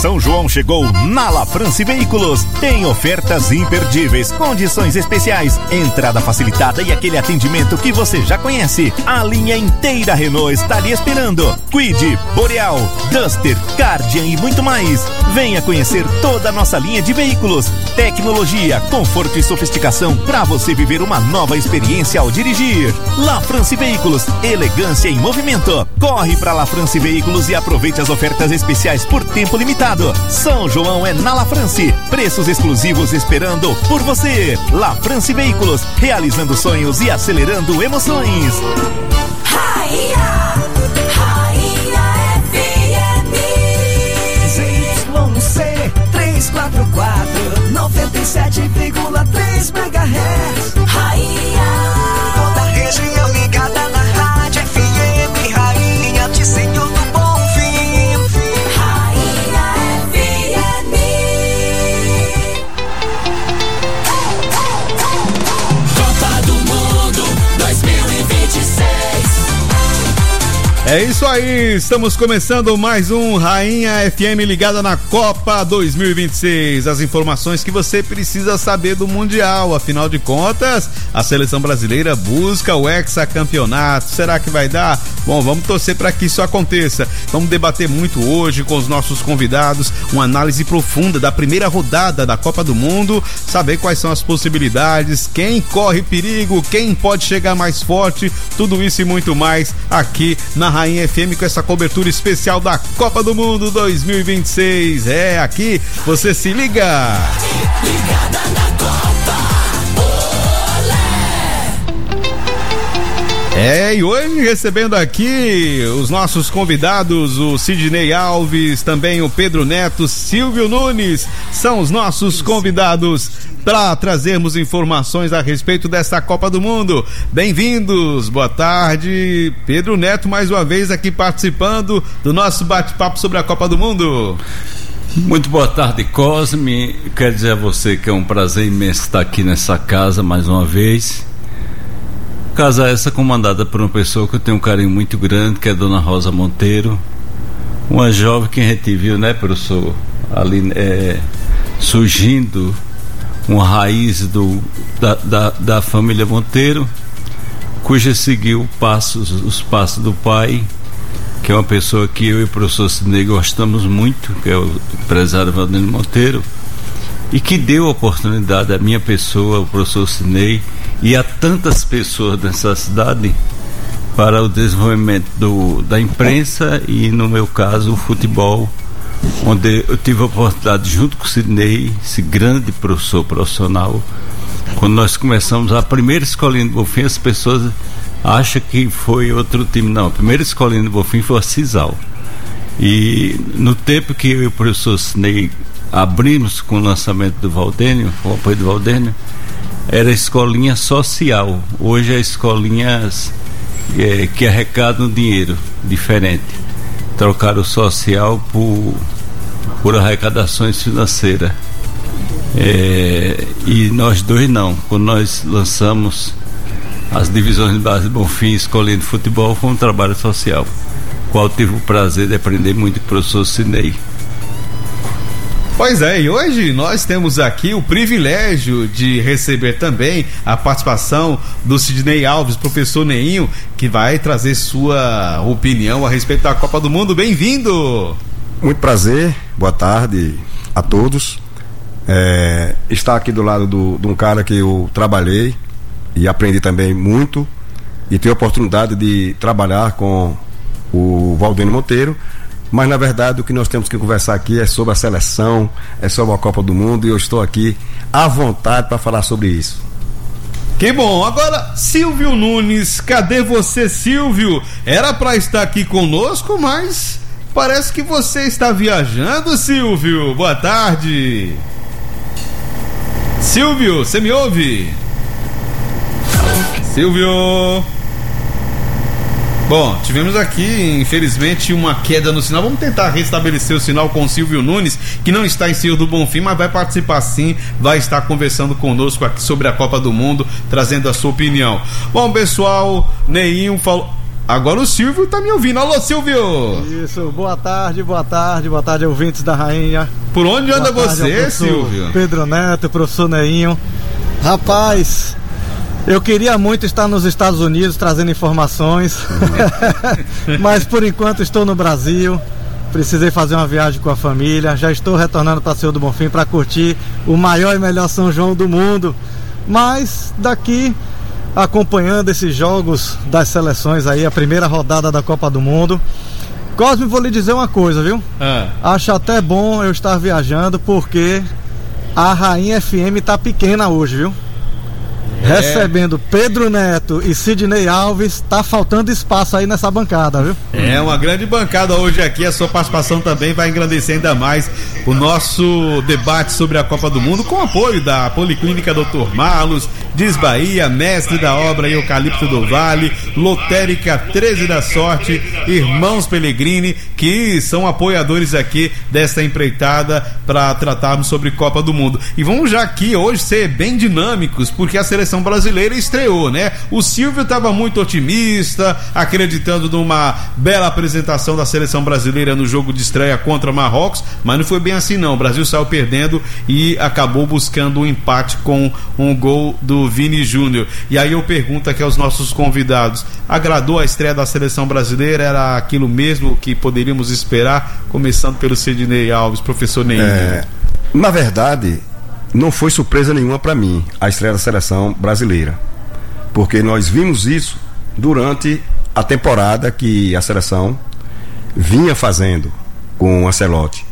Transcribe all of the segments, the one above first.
São João chegou na La France Veículos. Tem ofertas imperdíveis, condições especiais, entrada facilitada e aquele atendimento que você já conhece. A linha inteira Renault está lhe esperando. Kwid, Boreal, Duster, Cardian e muito mais. Venha conhecer toda a nossa linha de veículos. Tecnologia, conforto e sofisticação para você viver uma nova experiência ao dirigir. La France Veículos, elegância em movimento. Corre para La France Veículos e aproveite as ofertas especiais por tempo limitado. São João é na La France. Preços exclusivos esperando por você. La France Veículos, realizando sonhos e acelerando emoções. Rainha FM ZYC 344 97,3 MHz. Rainha, toda a região ligada na rádio FM. Rainha de Senhor do Bom Fim. Rainha FM. Copa do Mundo 2026. É isso aí, estamos começando mais um Rainha FM ligada na Copa 2026. As informações que você precisa saber do Mundial. Afinal de contas, a seleção brasileira busca o hexacampeonato. Será que vai dar? Bom, vamos torcer para que isso aconteça. Vamos debater muito hoje com os nossos convidados, uma análise profunda da primeira rodada da Copa do Mundo, saber quais são as possibilidades, quem corre perigo, quem pode chegar mais forte, tudo isso e muito mais aqui na Rainha FM com essa cobertura especial da Copa do Mundo 2026. É, aqui você se liga. Ligada na Copa. É, e hoje recebendo aqui os nossos convidados, o Sidney Alves, também o Pedro Neto, Silvio Nunes, são os nossos convidados para trazermos informações a respeito dessa Copa do Mundo. Bem-vindos, boa tarde. Pedro Neto mais uma vez aqui participando do nosso bate-papo sobre a Copa do Mundo. Muito boa tarde, Cosme. Quero dizer a você que é um prazer imenso estar aqui nessa casa mais uma vez. Casa essa comandada por uma pessoa que eu tenho um carinho muito grande, que é a Dona Rosa Monteiro, uma jovem que a gente viu, né, professor, ali surgindo uma raiz da família Monteiro, cuja seguiu os passos do pai, que é uma pessoa que eu e o professor Sidney gostamos muito, que é o empresário Valdênio Monteiro, e que deu oportunidade à minha pessoa, o professor Sidney, e a tantas pessoas dessa cidade para o desenvolvimento da imprensa e, no meu caso, o futebol, onde eu tive a oportunidade, junto com o Sidney, esse grande professor profissional. Quando nós começamos a primeira escolinha do Bonfim, as pessoas acham que foi outro time. Não, a primeira escolinha do Bonfim foi a Cisal. E no tempo que eu e o professor Sidney abrimos com o lançamento do Valdênio, com o apoio do Valdênio, era a escolinha social. Hoje é escolinhas que arrecadam dinheiro diferente. Trocaram o social por arrecadações financeiras. E nós dois não. Quando nós lançamos as divisões de base de Bonfim, escolinha de futebol, foi um trabalho social, qual tive o prazer de aprender muito com o professor Sidney. Pois é, e hoje nós temos aqui o privilégio de receber também a participação do Sidney Alves, professor Neinho, que vai trazer sua opinião a respeito da Copa do Mundo. Bem-vindo! Muito prazer, boa tarde a todos. Estar aqui do lado de um cara que eu trabalhei e aprendi também muito, e ter a oportunidade de trabalhar com o Valdênio Monteiro. Mas na verdade o que nós temos que conversar aqui é sobre a seleção, é sobre a Copa do Mundo, e eu estou aqui à vontade para falar sobre isso. Que bom. Agora, Silvio Nunes, cadê você, Silvio? Era para estar aqui conosco, mas parece que você está viajando, Silvio. Boa tarde. Silvio, você me ouve? Silvio. Bom, tivemos aqui, infelizmente, uma queda no sinal. Vamos tentar restabelecer o sinal com o Silvio Nunes, que não está em Senhor do Bonfim, mas vai participar sim, vai estar conversando conosco aqui sobre a Copa do Mundo, trazendo a sua opinião. Bom, pessoal, Neinho falou... Agora o Silvio tá me ouvindo. Alô, Silvio! Isso, boa tarde, ouvintes da Rainha. Por onde anda Boa tarde ao você, professor Silvio? Pedro Neto, professor Neinho. Rapaz, eu queria muito estar nos Estados Unidos trazendo informações, mas por enquanto estou no Brasil. Precisei fazer uma viagem com a família. Já estou retornando para Senhor do Bonfim para curtir o maior e melhor São João do mundo. Mas daqui, acompanhando esses jogos das seleções aí, a primeira rodada da Copa do Mundo. Cosme, vou lhe dizer uma coisa, viu? Acho até bom eu estar viajando, porque a Rainha FM tá pequena hoje, viu? Recebendo Pedro Neto e Sidney Alves, tá faltando espaço aí nessa bancada, viu? É uma grande bancada hoje aqui. A sua participação também vai engrandecer ainda mais o nosso debate sobre a Copa do Mundo, com apoio da Policlínica Dr. Marlos, Diz Bahia, Mestre da Obra e Eucalipto do Vale, Lotérica 13 da Sorte, Irmãos Pellegrini, que são apoiadores aqui desta empreitada para tratarmos sobre Copa do Mundo. E vamos já aqui hoje ser bem dinâmicos, porque a seleção brasileira estreou, né? O Silvio estava muito otimista, acreditando numa bela apresentação da seleção brasileira no jogo de estreia contra Marrocos, mas não foi bem assim não. O Brasil saiu perdendo e acabou buscando um empate com um gol do Vini Júnior. E aí eu pergunto aqui aos nossos convidados: agradou a estreia da seleção brasileira? Era aquilo mesmo que poderíamos esperar? Começando pelo Sidney Alves, professor Ney. Na verdade, não foi surpresa nenhuma para mim a estreia da seleção brasileira, porque nós vimos isso durante a temporada que a seleção vinha fazendo com o Ancelotti.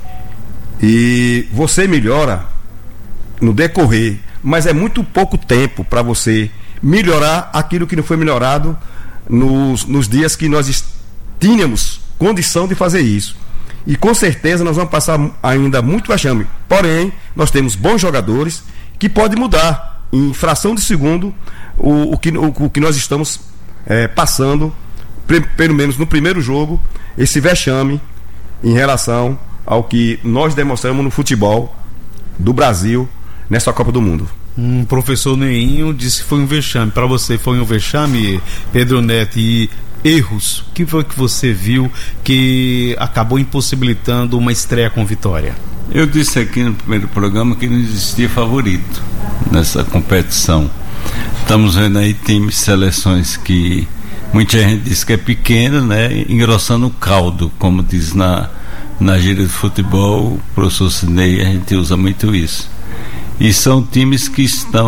E você melhora no decorrer, mas é muito pouco tempo para você melhorar aquilo que não foi melhorado nos dias que nós tínhamos condição de fazer isso. E com certeza nós vamos passar ainda muito vexame. Porém, nós temos bons jogadores que podem mudar em fração de segundo o que nós estamos passando, pelo menos no primeiro jogo, esse vexame em relação ao que nós demonstramos no futebol do Brasil nessa Copa do Mundo. Professor Neinho disse que foi um vexame. Para você foi um vexame, Pedro Neto? E erros, o que foi que você viu que acabou impossibilitando uma estreia com vitória? Eu disse aqui no primeiro programa que não existia favorito nessa competição. Estamos vendo aí times, seleções que muita gente diz que é pequena, né? Engrossando o caldo, como diz na gíria de futebol, o professor Sidney, a gente usa muito isso. E são times que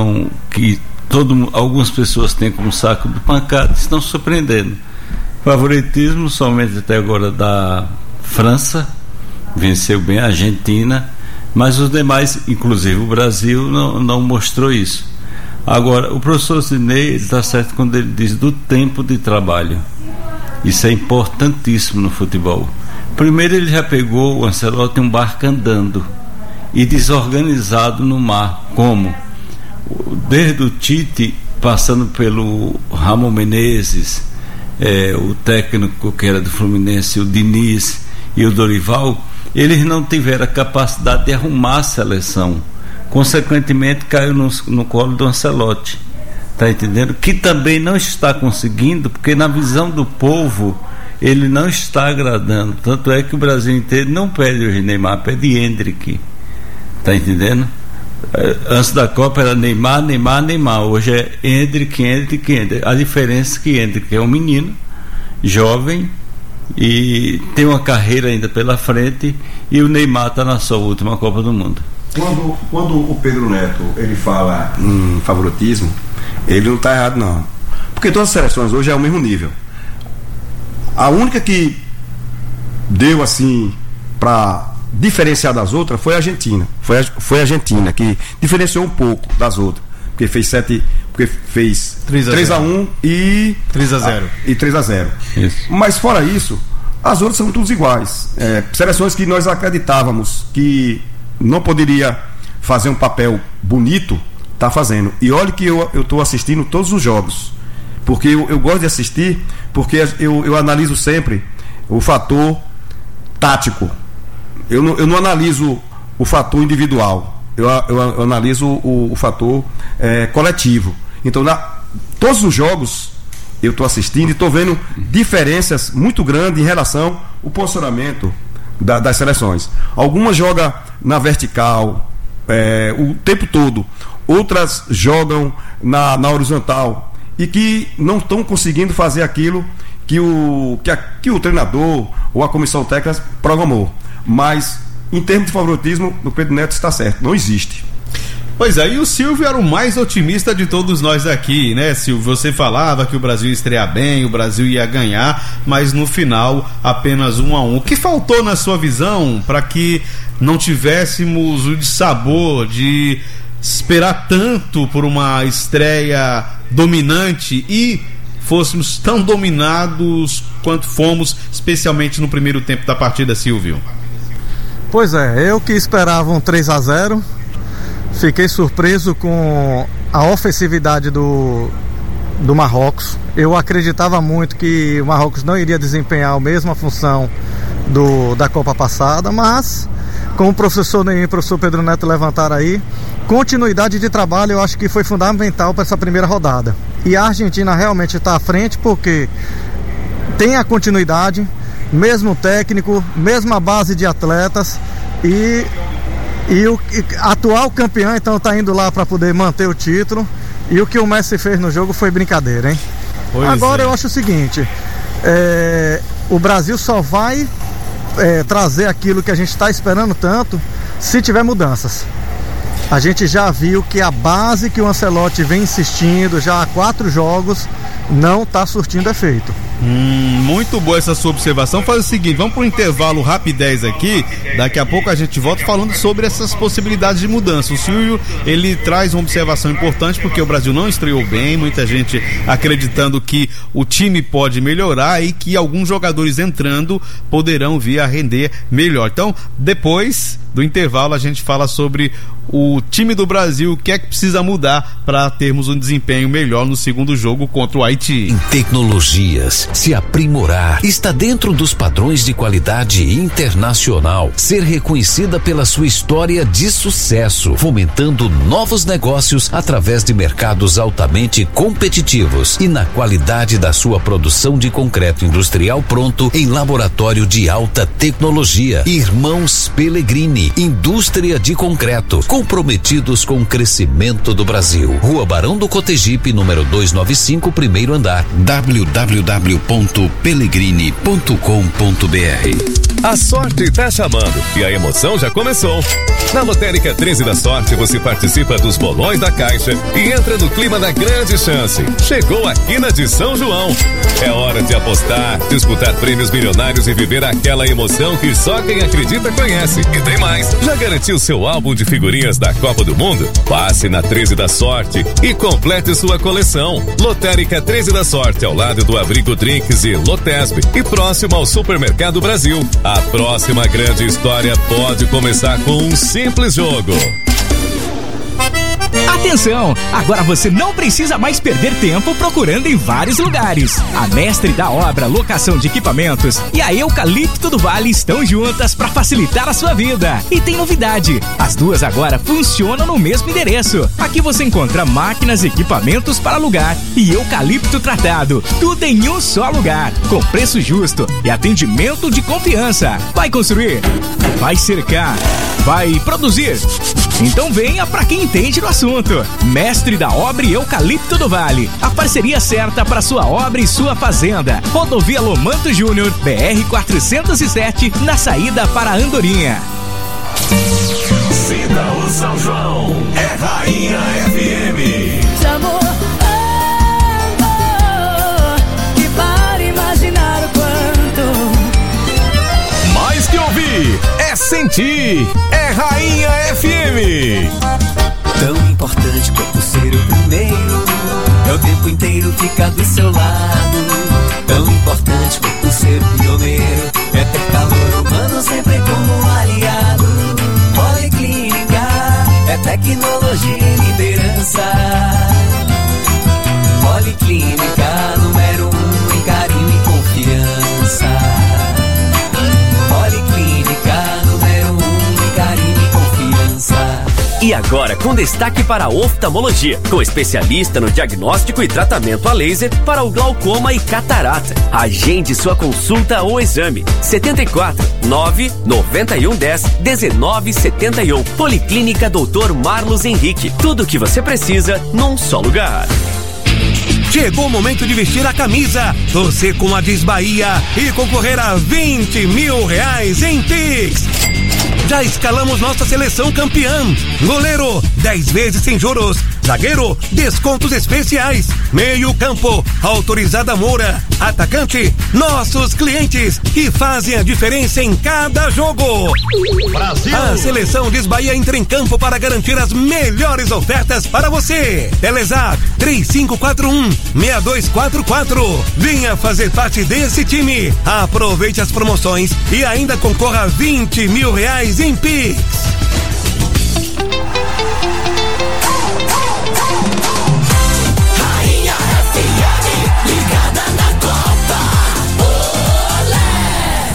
algumas pessoas têm como saco de pancada, estão surpreendendo. Favoritismo somente até agora da França, venceu bem a Argentina, mas os demais, inclusive o Brasil, não mostrou isso. Agora, o professor Sidney está certo quando ele diz do tempo de trabalho. Isso é importantíssimo no futebol. Primeiro, ele já pegou o Ancelotti um barco andando e desorganizado no mar. Como? Desde o Tite, passando pelo Ramon Menezes, o técnico que era do Fluminense, o Diniz e o Dorival, eles não tiveram a capacidade de arrumar a seleção. Consequentemente, caiu no colo do Ancelotti. Está entendendo? Que também não está conseguindo, porque na visão do povo ele não está agradando. Tanto é que o Brasil inteiro não pede hoje Neymar, pede Endrick. Está entendendo? Antes da Copa era Neymar. Hoje é Endrick. A diferença é que Endrick é um menino jovem e tem uma carreira ainda pela frente, e o Neymar está na sua última Copa do Mundo. Quando o Pedro Neto ele fala em favoritismo, ele não está errado não, porque todas as seleções hoje é o mesmo nível. A única que deu assim para diferenciar das outras foi a Argentina. Foi a Argentina que diferenciou um pouco das outras, porque fez 3-1 e 3-0. E 3-0. Mas fora isso, as outras são todas iguais. Seleções que nós acreditávamos que não poderia fazer um papel bonito, tá fazendo. E olha que eu estou assistindo todos os jogos, porque eu gosto de assistir, porque eu analiso sempre o fator tático. Eu não analiso o fator individual, eu analiso o fator coletivo. Então, todos os jogos eu estou assistindo e estou vendo diferenças muito grandes em relação ao posicionamento das seleções. Algumas jogam na vertical o tempo todo, outras jogam na horizontal e que não estão conseguindo fazer aquilo que o treinador ou a comissão técnica programou. Mas em termos de favoritismo, o Pedro Neto está certo, não existe. Pois é, e o Silvio era o mais otimista de todos nós aqui, né, Silvio? Você falava que o Brasil ia estrear bem, o Brasil ia ganhar, mas no final apenas 1-1. O que faltou na sua visão para que não tivéssemos o dissabor de esperar tanto por uma estreia dominante e fôssemos tão dominados quanto fomos, especialmente no primeiro tempo da partida, Silvio? Pois é, eu que esperava um 3-0, fiquei surpreso com a ofensividade do Marrocos. Eu acreditava muito que o Marrocos não iria desempenhar a mesma função da Copa passada, mas como o professor Neymar e o professor Pedro Neto levantaram aí, continuidade de trabalho eu acho que foi fundamental para essa primeira rodada. E a Argentina realmente está à frente porque tem a continuidade, mesmo técnico, mesma base de atletas e o atual campeão então está indo lá para poder manter o título. E o que o Messi fez no jogo foi brincadeira, hein? Agora eu acho o seguinte, o Brasil só vai trazer aquilo que a gente está esperando tanto se tiver mudanças. A gente já viu que a base que o Ancelotti vem insistindo já há 4 jogos não está surtindo efeito. Muito boa essa sua observação. Faz o seguinte, vamos para um intervalo rapidez aqui. Daqui a pouco a gente volta falando sobre essas possibilidades de mudança. O Silvio, ele traz uma observação importante porque o Brasil não estreou bem, muita gente acreditando que o time pode melhorar e que alguns jogadores entrando poderão vir a render melhor. Então, depois do intervalo a gente fala sobre o time do Brasil, o que é que precisa mudar para termos um desempenho melhor no segundo jogo contra o Haiti. Em tecnologias, se aprimorar está dentro dos padrões de qualidade internacional, ser reconhecida pela sua história de sucesso, fomentando novos negócios através de mercados altamente competitivos e na qualidade da sua produção de concreto industrial pronto em laboratório de alta tecnologia. Irmãos Pellegrini, indústria de concreto, comprometidos com o crescimento do Brasil. Rua Barão do Cotegipe, número 295, primeiro andar. www.pellegrini.com.br. A sorte tá chamando e a emoção já começou. Na Lotérica 13 da Sorte você participa dos bolões da Caixa e entra no clima da grande chance. Chegou a quina de São João. É hora de apostar, disputar prêmios milionários e viver aquela emoção que só quem acredita conhece. E tem mais. Já garantiu seu álbum de figurinhas da Copa do Mundo? Passe na 13 da Sorte e complete sua coleção. Lotérica 13 da Sorte, ao lado do Abrigo Drinks e Lotesp e próximo ao Supermercado Brasil. A próxima grande história pode começar com um simples jogo. Atenção! Agora você não precisa mais perder tempo procurando em vários lugares. A Mestre da Obra Locação de Equipamentos e a Eucalipto do Vale estão juntas para facilitar a sua vida. E tem novidade, as duas agora funcionam no mesmo endereço. Aqui você encontra máquinas e equipamentos para alugar e eucalipto tratado. Tudo em um só lugar, com preço justo e atendimento de confiança. Vai construir? Vai cercar? Vai produzir? Então venha para quem entende no assunto. Mestre da Obra e Eucalipto do Vale. A parceria certa para sua obra e sua fazenda. Rodovia Lomanto Júnior, BR-407, na saída para Andorinha. Cidão São João é Rainha FM. De amor, que para imaginar o quanto. Mais que ouvir, é sentir. É Rainha FM. Tão importante quanto ser o primeiro, é o tempo inteiro ficar do seu lado. Tão importante quanto ser o pioneiro, é ter calor humano sempre como aliado. Policlínica é tecnologia e liderança. Policlínica número 1 em carinho e confiança. Policlínica número 1 em carinho e confiança. E agora com destaque para a oftalmologia, com especialista no diagnóstico e tratamento a laser para o glaucoma e catarata. Agende sua consulta ou exame. 74 9 91 10 19 71. Policlínica Dr. Marlos Henrique. Tudo o que você precisa num só lugar. Chegou o momento de vestir a camisa, torcer com a Diz Bahia e concorrer a R$20 mil em Pix. Já escalamos nossa seleção campeã. Goleiro, 10 vezes sem juros. Zagueiro, descontos especiais. Meio campo, autorizada Moura. Atacante, nossos clientes, que fazem a diferença em cada jogo. Brasil! A seleção Diz Bahia entra em campo para garantir as melhores ofertas para você. Telezap 3541-6244. Venha fazer parte desse time. Aproveite as promoções e ainda concorra a R$20 mil em Pix. Rainha FM, ligada na Copa. Olé!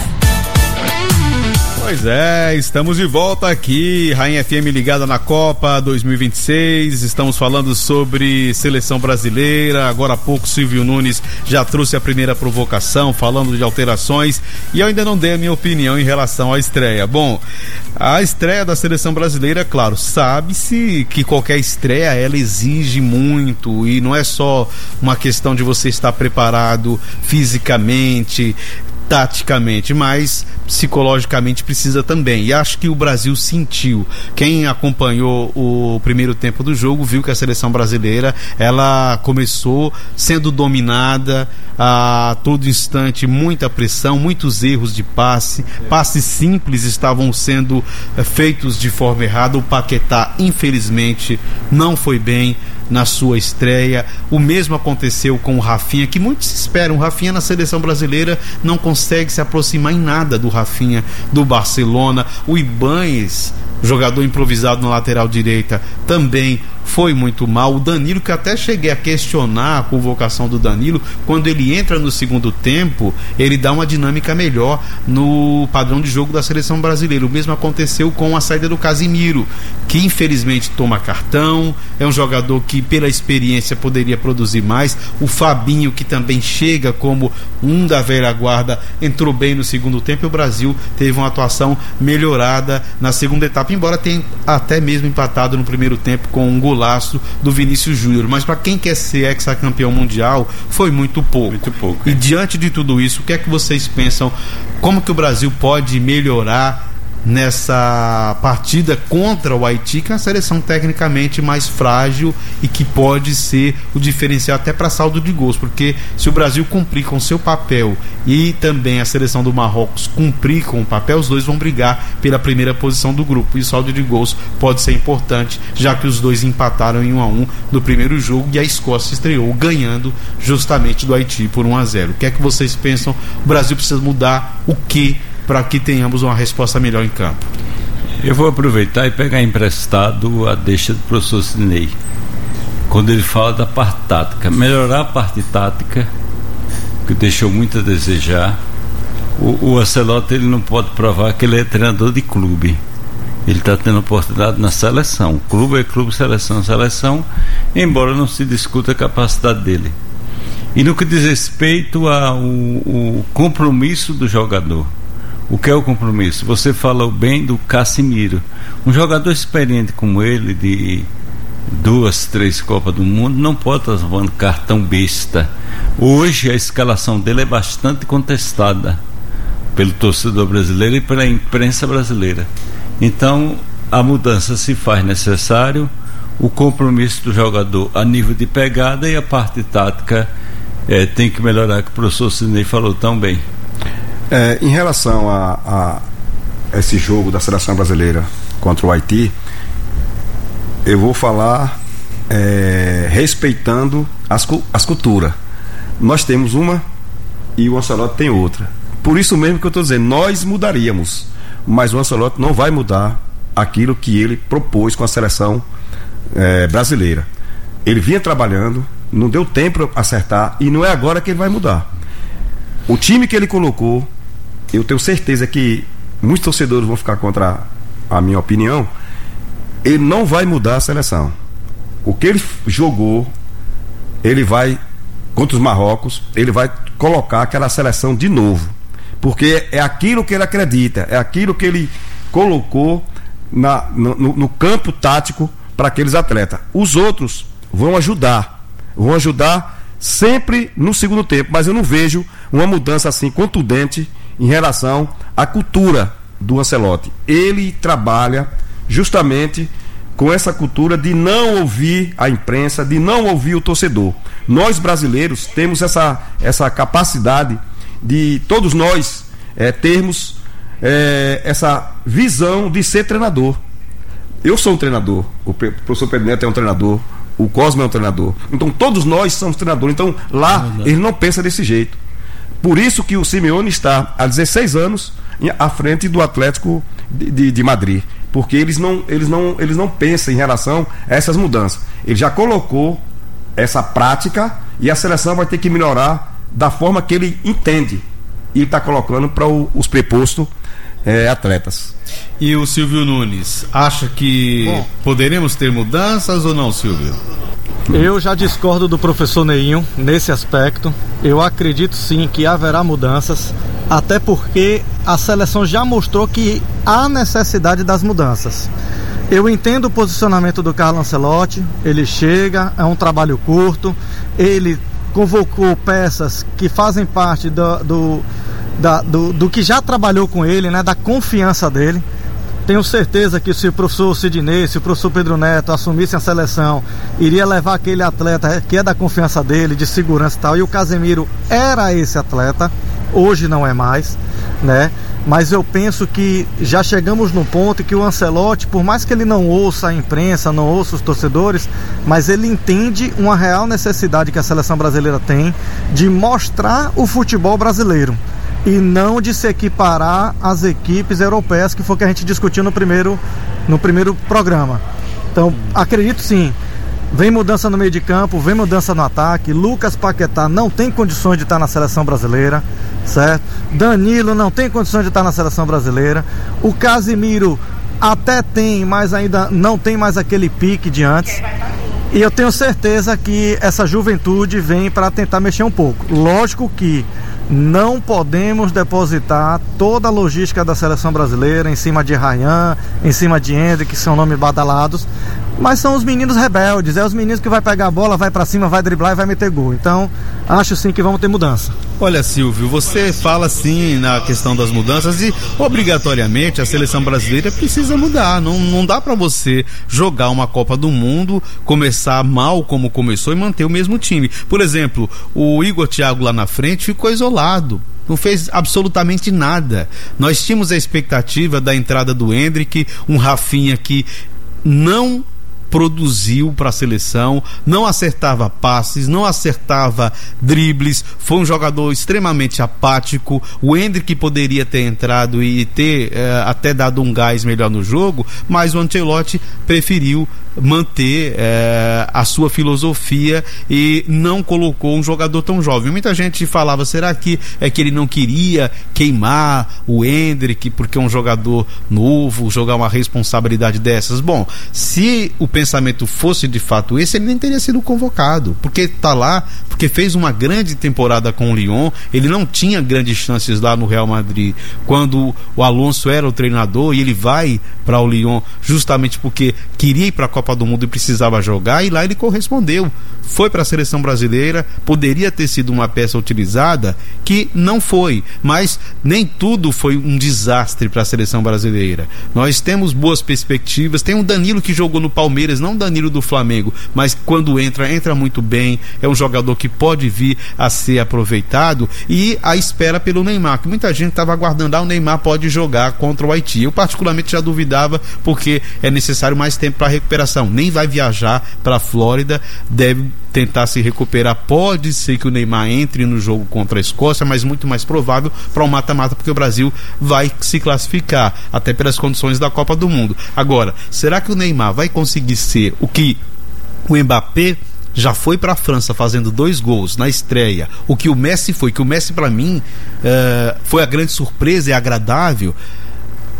Pois é, estamos de volta aqui, Rainha FM ligada na Copa 2026, estamos falando sobre seleção brasileira. Agora há pouco Silvio Nunes já trouxe a primeira provocação, falando de alterações, e eu ainda não dei a minha opinião em relação à estreia. Bom, a estreia da seleção brasileira, claro, sabe-se que qualquer estreia ela exige muito, e não é só uma questão de você estar preparado fisicamente, taticamente, mas psicologicamente precisa também, e acho que o Brasil sentiu. Quem acompanhou o primeiro tempo do jogo viu que a seleção brasileira ela começou sendo dominada a todo instante, muita pressão, muitos erros de passes simples estavam sendo feitos de forma errada. O Paquetá infelizmente não foi bem na sua estreia. O mesmo aconteceu com o Rafinha, que muitos esperam. O Rafinha na seleção brasileira não consegue se aproximar em nada do Rafinha do Barcelona. O Ibañez, jogador improvisado na lateral direita, também foi muito mal. O Danilo, que até cheguei a questionar a convocação do Danilo, quando ele entra no segundo tempo, ele dá uma dinâmica melhor no padrão de jogo da seleção brasileira. O mesmo aconteceu com a saída do Casimiro, que infelizmente toma cartão, é um jogador que pela experiência poderia produzir mais. O Fabinho, que também chega como um da velha guarda, entrou bem no segundo tempo, e o Brasil teve uma atuação melhorada na segunda etapa, embora tenha até mesmo empatado no primeiro tempo com um golaço do Vinícius Júnior, mas para quem quer ser hexacampeão mundial foi muito pouco. Muito pouco. E diante de tudo isso, o que é que vocês pensam? Como que o Brasil pode melhorar nessa partida contra o Haiti, que é uma seleção tecnicamente mais frágil e que pode ser o diferencial até para saldo de gols? Porque se o Brasil cumprir com o seu papel e também a seleção do Marrocos cumprir com o papel, os dois vão brigar pela primeira posição do grupo, e o saldo de gols pode ser importante, já que os dois empataram em 1-1 no primeiro jogo e a Escócia estreou ganhando justamente do Haiti por 1-0. O que é que vocês pensam? O Brasil precisa mudar o que para que tenhamos uma resposta melhor em campo? Eu vou aproveitar e pegar emprestado a deixa do professor Sidney, quando ele fala da parte tática, melhorar a parte tática, que deixou muito a desejar. O Ancelotti, ele não pode provar que ele é treinador de clube, ele está tendo oportunidade na seleção. Clube é clube, seleção é seleção, embora não se discuta a capacidade dele. E no que diz respeito ao compromisso do jogador, o que é o compromisso? Você falou bem do Casimiro, um jogador experiente como ele, de 2, 3 Copas do Mundo, não pode estar levando cartão besta. Hoje a escalação dele é bastante contestada pelo torcedor brasileiro e pela imprensa brasileira. Então a mudança se faz necessário, o compromisso do jogador a nível de pegada, e a parte tática tem que melhorar, que o professor Sidney falou tão bem. Em relação a esse jogo da seleção brasileira contra o Haiti, eu vou falar respeitando as culturas. Nós temos uma e o Ancelotti tem outra. Por isso mesmo que eu estou dizendo, nós mudaríamos, mas o Ancelotti não vai mudar aquilo que ele propôs com a seleção brasileira. Ele vinha trabalhando, não deu tempo para acertar, e não é agora que ele vai mudar. O time que ele colocou, eu tenho certeza que muitos torcedores vão ficar contra a minha opinião, ele não vai mudar a seleção. O que ele jogou, ele vai, contra os Marrocos, ele vai colocar aquela seleção de novo. Porque é aquilo que ele acredita, é aquilo que ele colocou no campo tático para aqueles atletas. Os outros vão ajudar sempre no segundo tempo, mas eu não vejo uma mudança assim contundente em relação à cultura do Ancelotti. Ele trabalha justamente com essa cultura de não ouvir a imprensa, de não ouvir o torcedor. Nós brasileiros temos essa capacidade de todos nós termos essa visão de ser treinador. Eu sou um treinador, o professor Pedro Neto é um treinador, o Cosme é um treinador, então todos nós somos treinadores. Então lá ele não pensa desse jeito. Por isso que o Simeone está há 16 anos à frente do Atlético de Madrid, porque eles não pensam em relação a essas mudanças. Ele já colocou essa prática e a seleção vai ter que melhorar da forma que ele entende, e está colocando para os prepostos atletas. E o Silvio Nunes, acha que poderemos ter mudanças ou não, Silvio? Eu já discordo do professor Neinho nesse aspecto. Eu acredito sim que haverá mudanças, até porque a seleção já mostrou que há necessidade das mudanças. Eu entendo o posicionamento do Carlo Ancelotti, ele chega, é um trabalho curto, ele convocou peças que fazem parte do que já trabalhou com ele, né, da confiança dele. Tenho certeza que se o professor Sidney, se o professor Pedro Neto assumissem a seleção, iria levar aquele atleta que é da confiança dele, de segurança e tal, e o Casemiro era esse atleta, hoje não é mais, né? Mas eu penso que já chegamos num ponto que o Ancelotti, por mais que ele não ouça a imprensa, não ouça os torcedores, mas ele entende uma real necessidade que a seleção brasileira tem de mostrar o futebol brasileiro e não de se equiparar às equipes europeias, que foi o que a gente discutiu no primeiro programa. Então, acredito sim, vem mudança no meio de campo, vem mudança no ataque. Lucas Paquetá não tem condições de estar na seleção brasileira, certo? Danilo não tem condições de estar na seleção brasileira. O Casemiro até tem, mas ainda não tem mais aquele pique de antes. E eu tenho certeza que essa juventude vem para tentar mexer um pouco. Lógico que não podemos depositar toda a logística da seleção brasileira em cima de Ryan, em cima de Hendrick, que são nomes badalados, mas são os meninos rebeldes, os meninos que vai pegar a bola, vai pra cima, vai driblar e vai meter gol. Então, acho sim que vamos ter mudança. Olha, Silvio, você fala sim na questão das mudanças e obrigatoriamente a seleção brasileira precisa mudar. Não dá pra você jogar uma Copa do Mundo, começar mal como começou e manter o mesmo time. Por exemplo, o Igor Thiago lá na frente ficou isolado, não fez absolutamente nada. Nós tínhamos a expectativa da entrada do Hendrick, um Rafinha que não produziu para a seleção, não acertava passes, não acertava dribles, foi um jogador extremamente apático. O Hendrick poderia ter entrado e ter até dado um gás melhor no jogo, mas o Ancelotti preferiu manter a sua filosofia e não colocou um jogador tão jovem. Muita gente falava, será que é que ele não queria queimar o Hendrick porque é um jogador novo, jogar uma responsabilidade dessas? Bom, se o pensamento fosse de fato esse, ele nem teria sido convocado, porque está lá, porque fez uma grande temporada com o Lyon. Ele não tinha grandes chances lá no Real Madrid quando o Alonso era o treinador, e ele vai para o Lyon justamente porque queria ir para a Copa do Mundo e precisava jogar, e lá ele correspondeu, foi para a seleção brasileira. Poderia ter sido uma peça utilizada, que não foi, mas nem tudo foi um desastre para a seleção brasileira. Nós temos boas perspectivas. Tem um Danilo que jogou no Palmeiras, não o Danilo do Flamengo, mas quando entra muito bem, é um jogador que pode vir a ser aproveitado. E a espera pelo Neymar, que muita gente estava aguardando, o Neymar pode jogar contra o Haiti. Eu particularmente já duvidava, porque é necessário mais tempo para recuperação. Nem vai viajar para a Flórida, deve tentar se recuperar. Pode ser que o Neymar entre no jogo contra a Escócia, mas muito mais provável para um mata-mata, porque o Brasil vai se classificar, até pelas condições da Copa do Mundo. Agora, será que o Neymar vai conseguir ser o que o Mbappé já foi para a França fazendo 2 gols na estreia, o que o Messi foi, que o Messi para mim foi a grande surpresa, é agradável.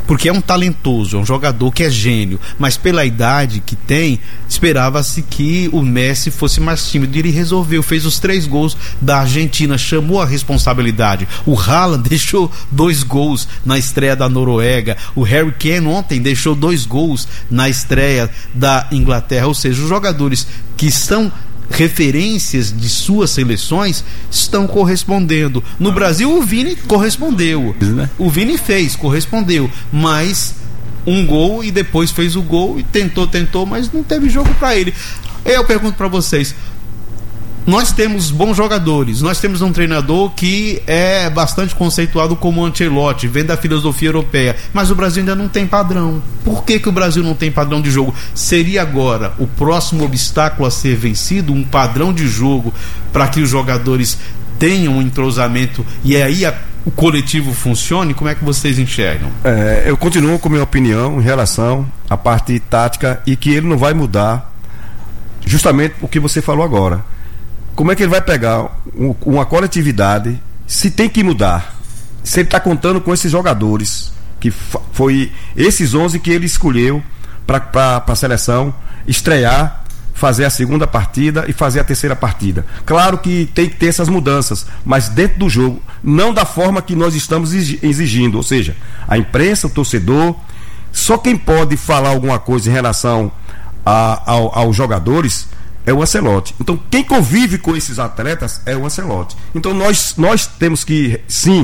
porque é um talentoso, é um jogador que é gênio, mas pela idade que tem, esperava-se que o Messi fosse mais tímido, e ele resolveu, fez os 3 gols da Argentina, chamou a responsabilidade. O Haaland deixou 2 gols na estreia da Noruega, o Harry Kane ontem deixou 2 gols na estreia da Inglaterra, ou seja, os jogadores que são referências de suas seleções estão correspondendo. No Brasil o Vini correspondeu, o Vini correspondeu, mas um gol e depois fez o gol e tentou, mas não teve jogo para ele. Eu pergunto para vocês, nós temos bons jogadores, nós temos um treinador que é bastante conceituado como Ancelotti, vem da filosofia europeia, mas o Brasil ainda não tem padrão. Por que o Brasil não tem padrão de jogo? Seria agora o próximo obstáculo a ser vencido, um padrão de jogo para que os jogadores tenham um entrosamento e aí o coletivo funcione? Como é que vocês enxergam? Eu continuo com minha opinião em relação à parte tática, e que ele não vai mudar justamente o que você falou agora. Como é que ele vai pegar uma coletividade, se tem que mudar, se ele está contando com esses jogadores, que foi esses 11 que ele escolheu para a seleção estrear, fazer a segunda partida e fazer a terceira partida. Claro que tem que ter essas mudanças, mas dentro do jogo, não da forma que nós estamos exigindo, ou seja, a imprensa, o torcedor. Só quem pode falar alguma coisa em relação aos jogadores é o Ancelotti. Então quem convive com esses atletas é o Ancelotti. Então nós temos que sim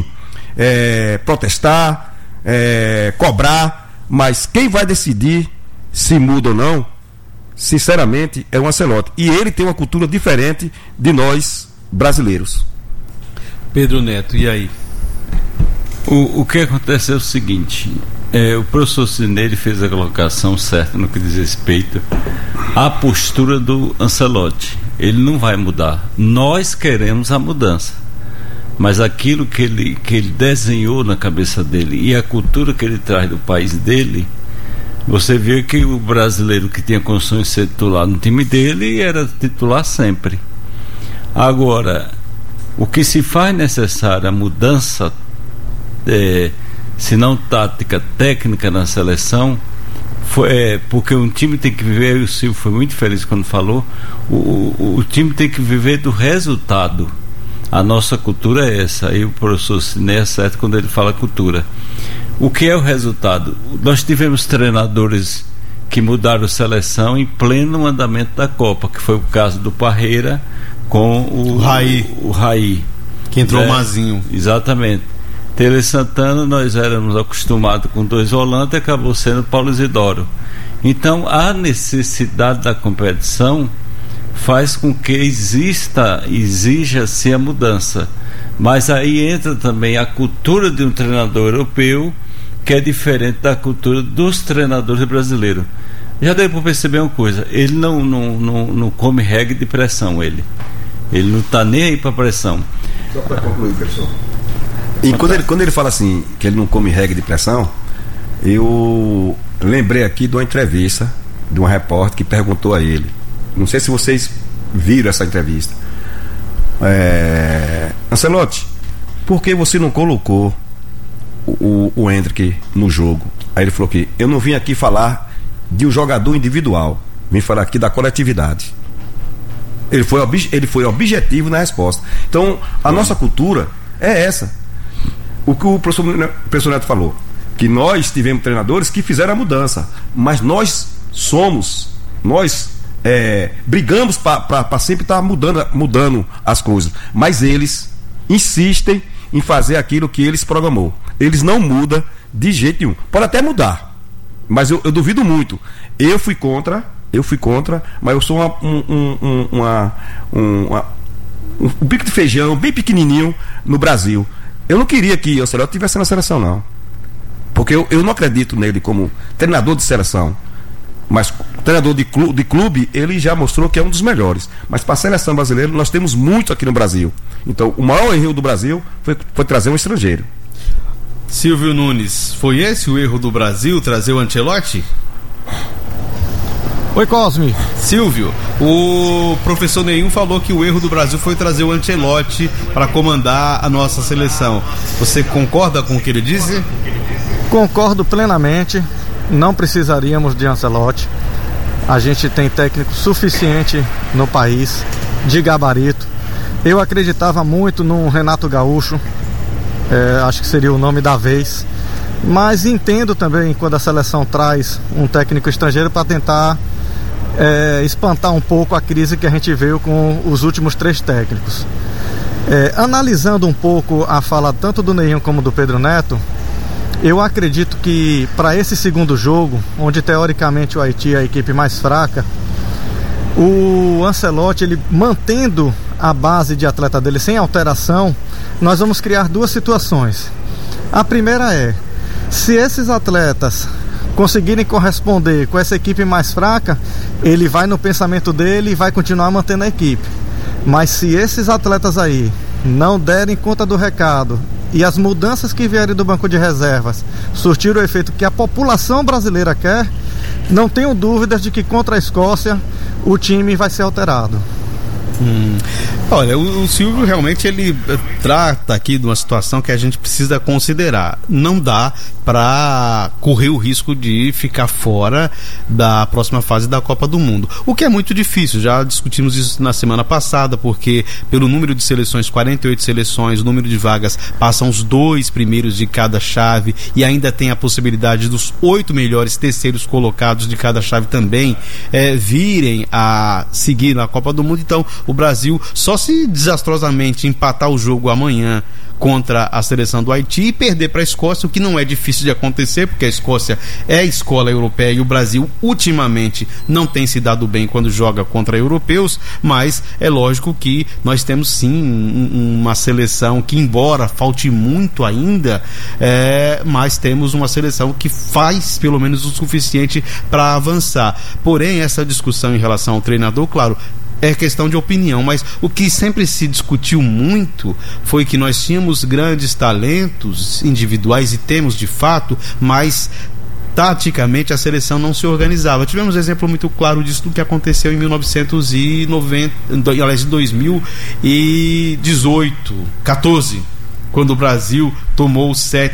protestar, cobrar, mas quem vai decidir se muda ou não, sinceramente, é o Ancelotti. E ele tem uma cultura diferente de nós brasileiros. Pedro Neto, e aí? O que acontece é o seguinte: o professor Cineiro fez a colocação certa no que diz respeito à postura do Ancelotti. Ele não vai mudar. Nós queremos a mudança, mas aquilo que ele desenhou na cabeça dele e a cultura que ele traz do país dele, você vê que o brasileiro que tinha condições de ser titular no time dele era titular sempre. Agora, o que se faz necessário, a mudança, se não tática, técnica na seleção, porque um time tem que viver, e o Silvio foi muito feliz quando falou, o time tem que viver do resultado. A nossa cultura é essa, aí o professor Ciné é certo quando ele fala cultura. O que é o resultado? Nós tivemos treinadores que mudaram a seleção em pleno andamento da Copa, que foi o caso do Parreira com o Raí, que entrou o Mazinho. Exatamente. Tele Santana, nós éramos acostumados com 2 volantes, acabou sendo Paulo Isidoro. Então a necessidade da competição faz com que exija-se a mudança, mas aí entra também a cultura de um treinador europeu, que é diferente da cultura dos treinadores brasileiros. Já deu para perceber uma coisa: ele não come reggae de pressão, ele não está nem aí para pressão. Só para concluir, pessoal. E quando ele fala assim, que ele não come reggae de pressão, eu lembrei aqui de uma entrevista de um repórter que perguntou a ele, não sei se vocês viram essa entrevista, Ancelotti, por que você não colocou o Endrick no jogo? Aí ele falou que eu não vim aqui falar de um jogador individual, vim falar aqui da coletividade. Ele foi objetivo na resposta. Então a nossa cultura é essa. O que o professor Neto falou, que nós tivemos treinadores que fizeram a mudança, mas nós brigamos para sempre estar mudando as coisas, mas eles insistem em fazer aquilo que eles programou. Eles não mudam de jeito nenhum. Pode até mudar, mas eu duvido muito. Eu fui contra, mas eu sou um bico de feijão bem pequenininho no Brasil. Eu não queria que o Ancelotti estivesse na seleção, não, porque eu não acredito nele como treinador de seleção, mas treinador de clube ele já mostrou que é um dos melhores. Mas para a seleção brasileira nós temos muito aqui no Brasil. Então o maior erro do Brasil foi trazer um estrangeiro. Silvio Nunes, foi esse o erro do Brasil, trazer o Ancelotti? Oi, Cosme. Silvio, o professor Nenhum falou que o erro do Brasil foi trazer o Ancelotti para comandar a nossa seleção. Você concorda com o que ele disse? Concordo plenamente, não precisaríamos de Ancelotti. A gente tem técnico suficiente no país, de gabarito. Eu acreditava muito no Renato Gaúcho, acho que seria o nome da vez. Mas entendo também quando a seleção traz um técnico estrangeiro para tentar espantar um pouco a crise que a gente veio com os últimos 3 técnicos. Analisando um pouco a fala tanto do Neinho como do Pedro Neto, eu acredito que para esse segundo jogo, onde teoricamente o Haiti é a equipe mais fraca, o Ancelotti, ele mantendo a base de atleta dele sem alteração, nós vamos criar 2 situações. A primeira é, se esses atletas conseguirem corresponder com essa equipe mais fraca, ele vai no pensamento dele e vai continuar mantendo a equipe. Mas se esses atletas aí não derem conta do recado e as mudanças que vierem do banco de reservas surtiram o efeito que a população brasileira quer, não tenho dúvidas de que contra a Escócia o time vai ser alterado. Olha, o Silvio realmente ele trata aqui de uma situação que a gente precisa considerar. Não dá para correr o risco de ficar fora da próxima fase da Copa do Mundo, o que é muito difícil. Já discutimos isso na semana passada, porque pelo número de seleções, 48 seleções, o número de vagas, passam os 2 primeiros de cada chave e ainda tem a possibilidade dos 8 melhores terceiros colocados de cada chave também virem a seguir na Copa do Mundo. Então o Brasil, só se desastrosamente empatar o jogo amanhã contra a seleção do Haiti e perder para a Escócia, o que não é difícil de acontecer, porque a Escócia é escola europeia e o Brasil ultimamente não tem se dado bem quando joga contra europeus, mas é lógico que nós temos sim uma seleção que, embora falte muito ainda, mas temos uma seleção que faz pelo menos o suficiente para avançar. Porém, essa discussão em relação ao treinador, claro, é questão de opinião, mas o que sempre se discutiu muito foi que nós tínhamos grandes talentos individuais, e temos de fato, mas taticamente a seleção não se organizava. Tivemos um exemplo muito claro disso do que aconteceu em 2014, quando o Brasil tomou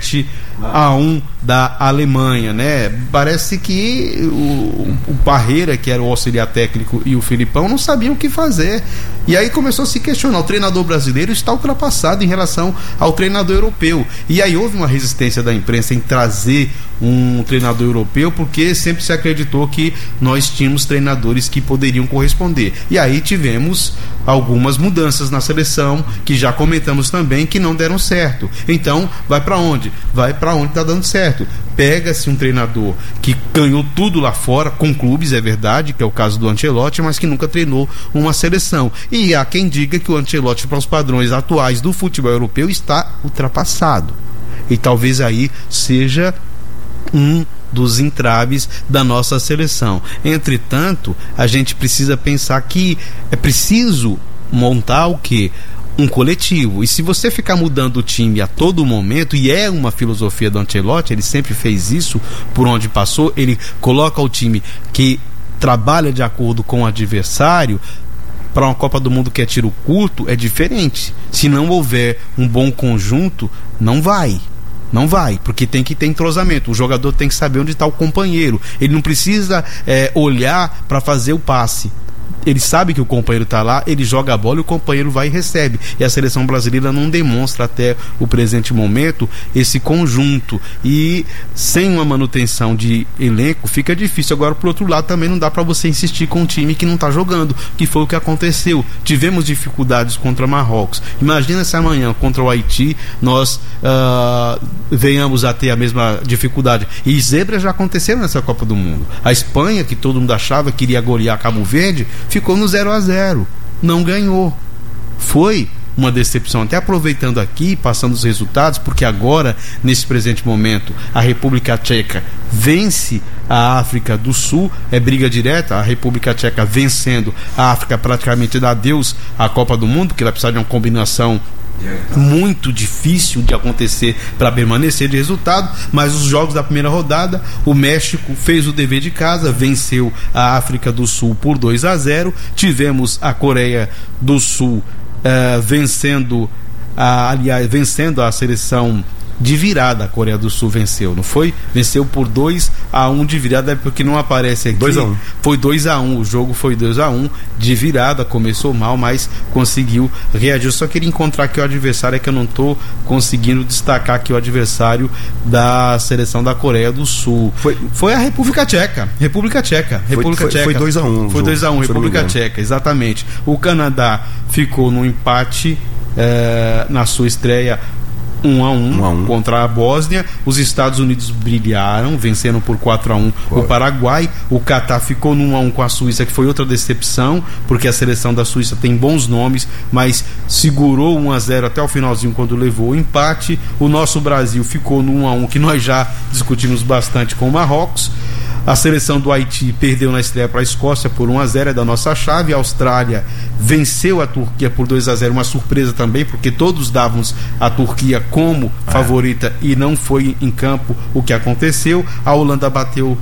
7-1 da Alemanha, né? Parece que o Parreira, que era o auxiliar técnico, e o Filipão não sabiam o que fazer. E aí começou a se questionar: o treinador brasileiro está ultrapassado em relação ao treinador europeu. E aí houve uma resistência da imprensa em trazer um treinador europeu, porque sempre se acreditou que nós tínhamos treinadores que poderiam corresponder. E aí tivemos algumas mudanças na seleção, que já comentamos também, que não deram certo. Então, vai para onde? Vai para onde está dando certo. Pega-se um treinador que ganhou tudo lá fora, com clubes, é verdade, que é o caso do Ancelotti, mas que nunca treinou uma seleção. E há quem diga que o Ancelotti, para os padrões atuais do futebol europeu, está ultrapassado. E talvez aí seja um dos entraves da nossa seleção. Entretanto, a gente precisa pensar que é preciso montar o quê? Um coletivo. E se você ficar mudando o time a todo momento, e é uma filosofia do Ancelotti, ele sempre fez isso por onde passou, ele coloca o time que trabalha de acordo com o adversário. Para uma Copa do Mundo que é tiro curto, é diferente. Se não houver um bom conjunto, não vai, porque tem que ter entrosamento. O jogador tem que saber onde está o companheiro. Ele não precisa olhar para fazer o passe. Ele sabe que o companheiro está lá, ele joga a bola e o companheiro vai e recebe. E a seleção brasileira não demonstra até o presente momento esse conjunto. E sem uma manutenção de elenco fica difícil. Agora, por outro lado, também não dá para você insistir com um time que não está jogando, que foi o que aconteceu. Tivemos dificuldades contra Marrocos. Imagina se amanhã contra o Haiti nós venhamos a ter a mesma dificuldade. E zebras já aconteceram nessa Copa do Mundo. A Espanha, que todo mundo achava que iria golear Cabo Verde, ficou no 0-0, não ganhou. Foi uma decepção. Até aproveitando aqui, passando os resultados, porque agora, nesse presente momento, a República Tcheca vence a África do Sul, é briga direta. A República Tcheca vencendo a África praticamente dá adeus à Copa do Mundo, porque ela precisa de uma combinação muito difícil de acontecer para permanecer de resultado. Mas os jogos da primeira rodada, o México fez o dever de casa, venceu a África do Sul por 2-0. Tivemos a Coreia do Sul vencendo a seleção de virada. A Coreia do Sul venceu, não foi? Venceu por 2-1 de virada, porque não aparece aqui. 2-1. Foi 2-1, o jogo foi 2-1 de virada, começou mal, mas conseguiu reagir. Eu só queria encontrar aqui o adversário, é que eu não estou conseguindo destacar aqui o adversário da seleção da Coreia do Sul. Foi a República Tcheca. Foi 2-1. Foi 2-1, República Tcheca, exatamente. O Canadá ficou no empate na sua estreia 1-1 contra a Bósnia. Os Estados Unidos brilharam, venceram por 4-1 o Paraguai. O Catar ficou no 1-1 com a Suíça, que foi outra decepção, porque a seleção da Suíça tem bons nomes, mas segurou 1-0 até o finalzinho quando levou o empate. O nosso Brasil ficou no 1-1, que nós já discutimos bastante com o Marrocos. A seleção do Haiti perdeu na estreia para a Escócia por 1-0, é da nossa chave. A Austrália venceu a Turquia por 2-0, uma surpresa também, porque todos dávamos a Turquia como favorita e não foi em campo o que aconteceu. A Holanda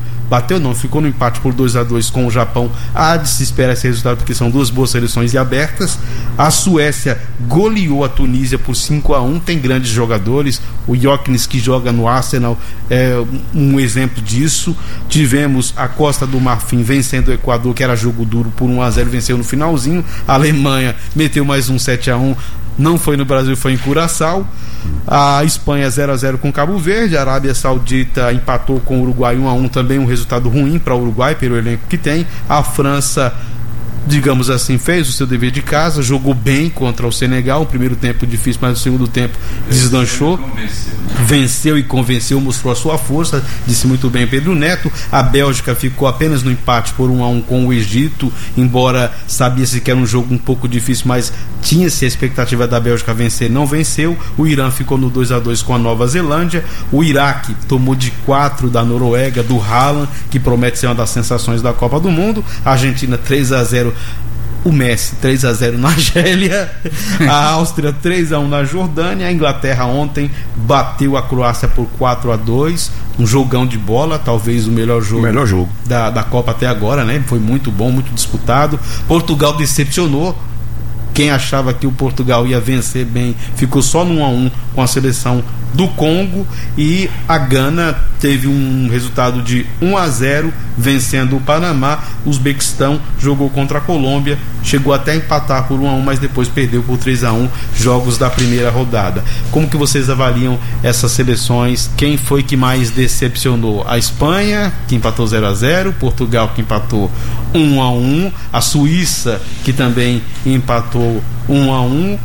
ficou no empate por 2-2 com o Japão. Há de se esperar esse resultado, porque são duas boas seleções e abertas. A Suécia goleou a Tunísia por 5-1, tem grandes jogadores. O Jóquenes, que joga no Arsenal, é um exemplo disso. Tivemos a Costa do Marfim vencendo o Equador, que era jogo duro, por 1-0, venceu no finalzinho. A Alemanha meteu mais um 7-1, não foi no Brasil, foi em Curaçao. A Espanha 0-0 com Cabo Verde. A Arábia Saudita empatou com o Uruguai 1-1, também um resultado ruim para o Uruguai pelo elenco que tem. A França, digamos assim, fez o seu dever de casa, jogou bem contra o Senegal. O primeiro tempo difícil, mas o segundo tempo deslanchou, venceu e convenceu, mostrou a sua força, disse muito bem Pedro Neto. A Bélgica ficou apenas no empate por 1-1 com o Egito, embora sabia-se que era um jogo um pouco difícil, mas tinha-se a expectativa da Bélgica vencer, não venceu. O Irã ficou no 2-2 com a Nova Zelândia. O Iraque tomou de 4 da Noruega, do Haaland, que promete ser uma das sensações da Copa do Mundo. A Argentina 3-0, o Messi 3-0 na Argélia. A Áustria 3-1 na Jordânia. A Inglaterra ontem bateu a Croácia por 4-2, um jogão de bola, talvez o melhor jogo da Copa até agora, né? Foi muito bom, muito disputado. Portugal decepcionou. Quem achava que o Portugal ia vencer bem ficou só no 1-1 com a seleção do Congo. E a Gana teve um resultado de 1-0 vencendo o Panamá. O Uzbequistão jogou contra a Colômbia, chegou até a empatar por 1-1, mas depois perdeu por 3-1, jogos da primeira rodada. Como que vocês avaliam essas seleções? Quem foi que mais decepcionou? A Espanha, que empatou 0-0, Portugal, que empatou 1-1, a Suíça, que também empatou 1-1.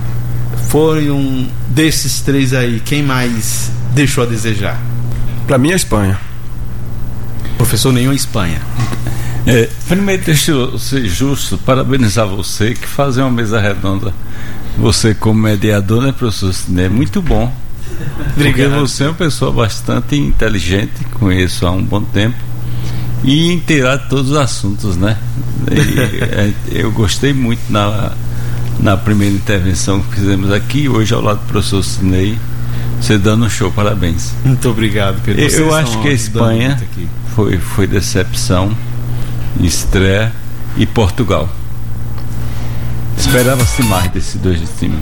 Foi um desses três aí, quem mais deixou a desejar? Para mim, a Espanha. Professor, nenhum Espanha. Primeiro, deixa eu ser justo, parabenizar você que fazer uma mesa redonda, você como mediador, né, professor? É muito bom. Porque você é uma pessoa bastante inteligente, conheço há um bom tempo, e inteirado de todos os assuntos, né? Eu gostei muito na primeira intervenção que fizemos aqui, hoje ao lado do professor Sidney, você dando um show, parabéns. Muito obrigado, Pedro. Eu acho que a Espanha foi decepção, estreia, e Portugal. Esperava-se mais desses dois times.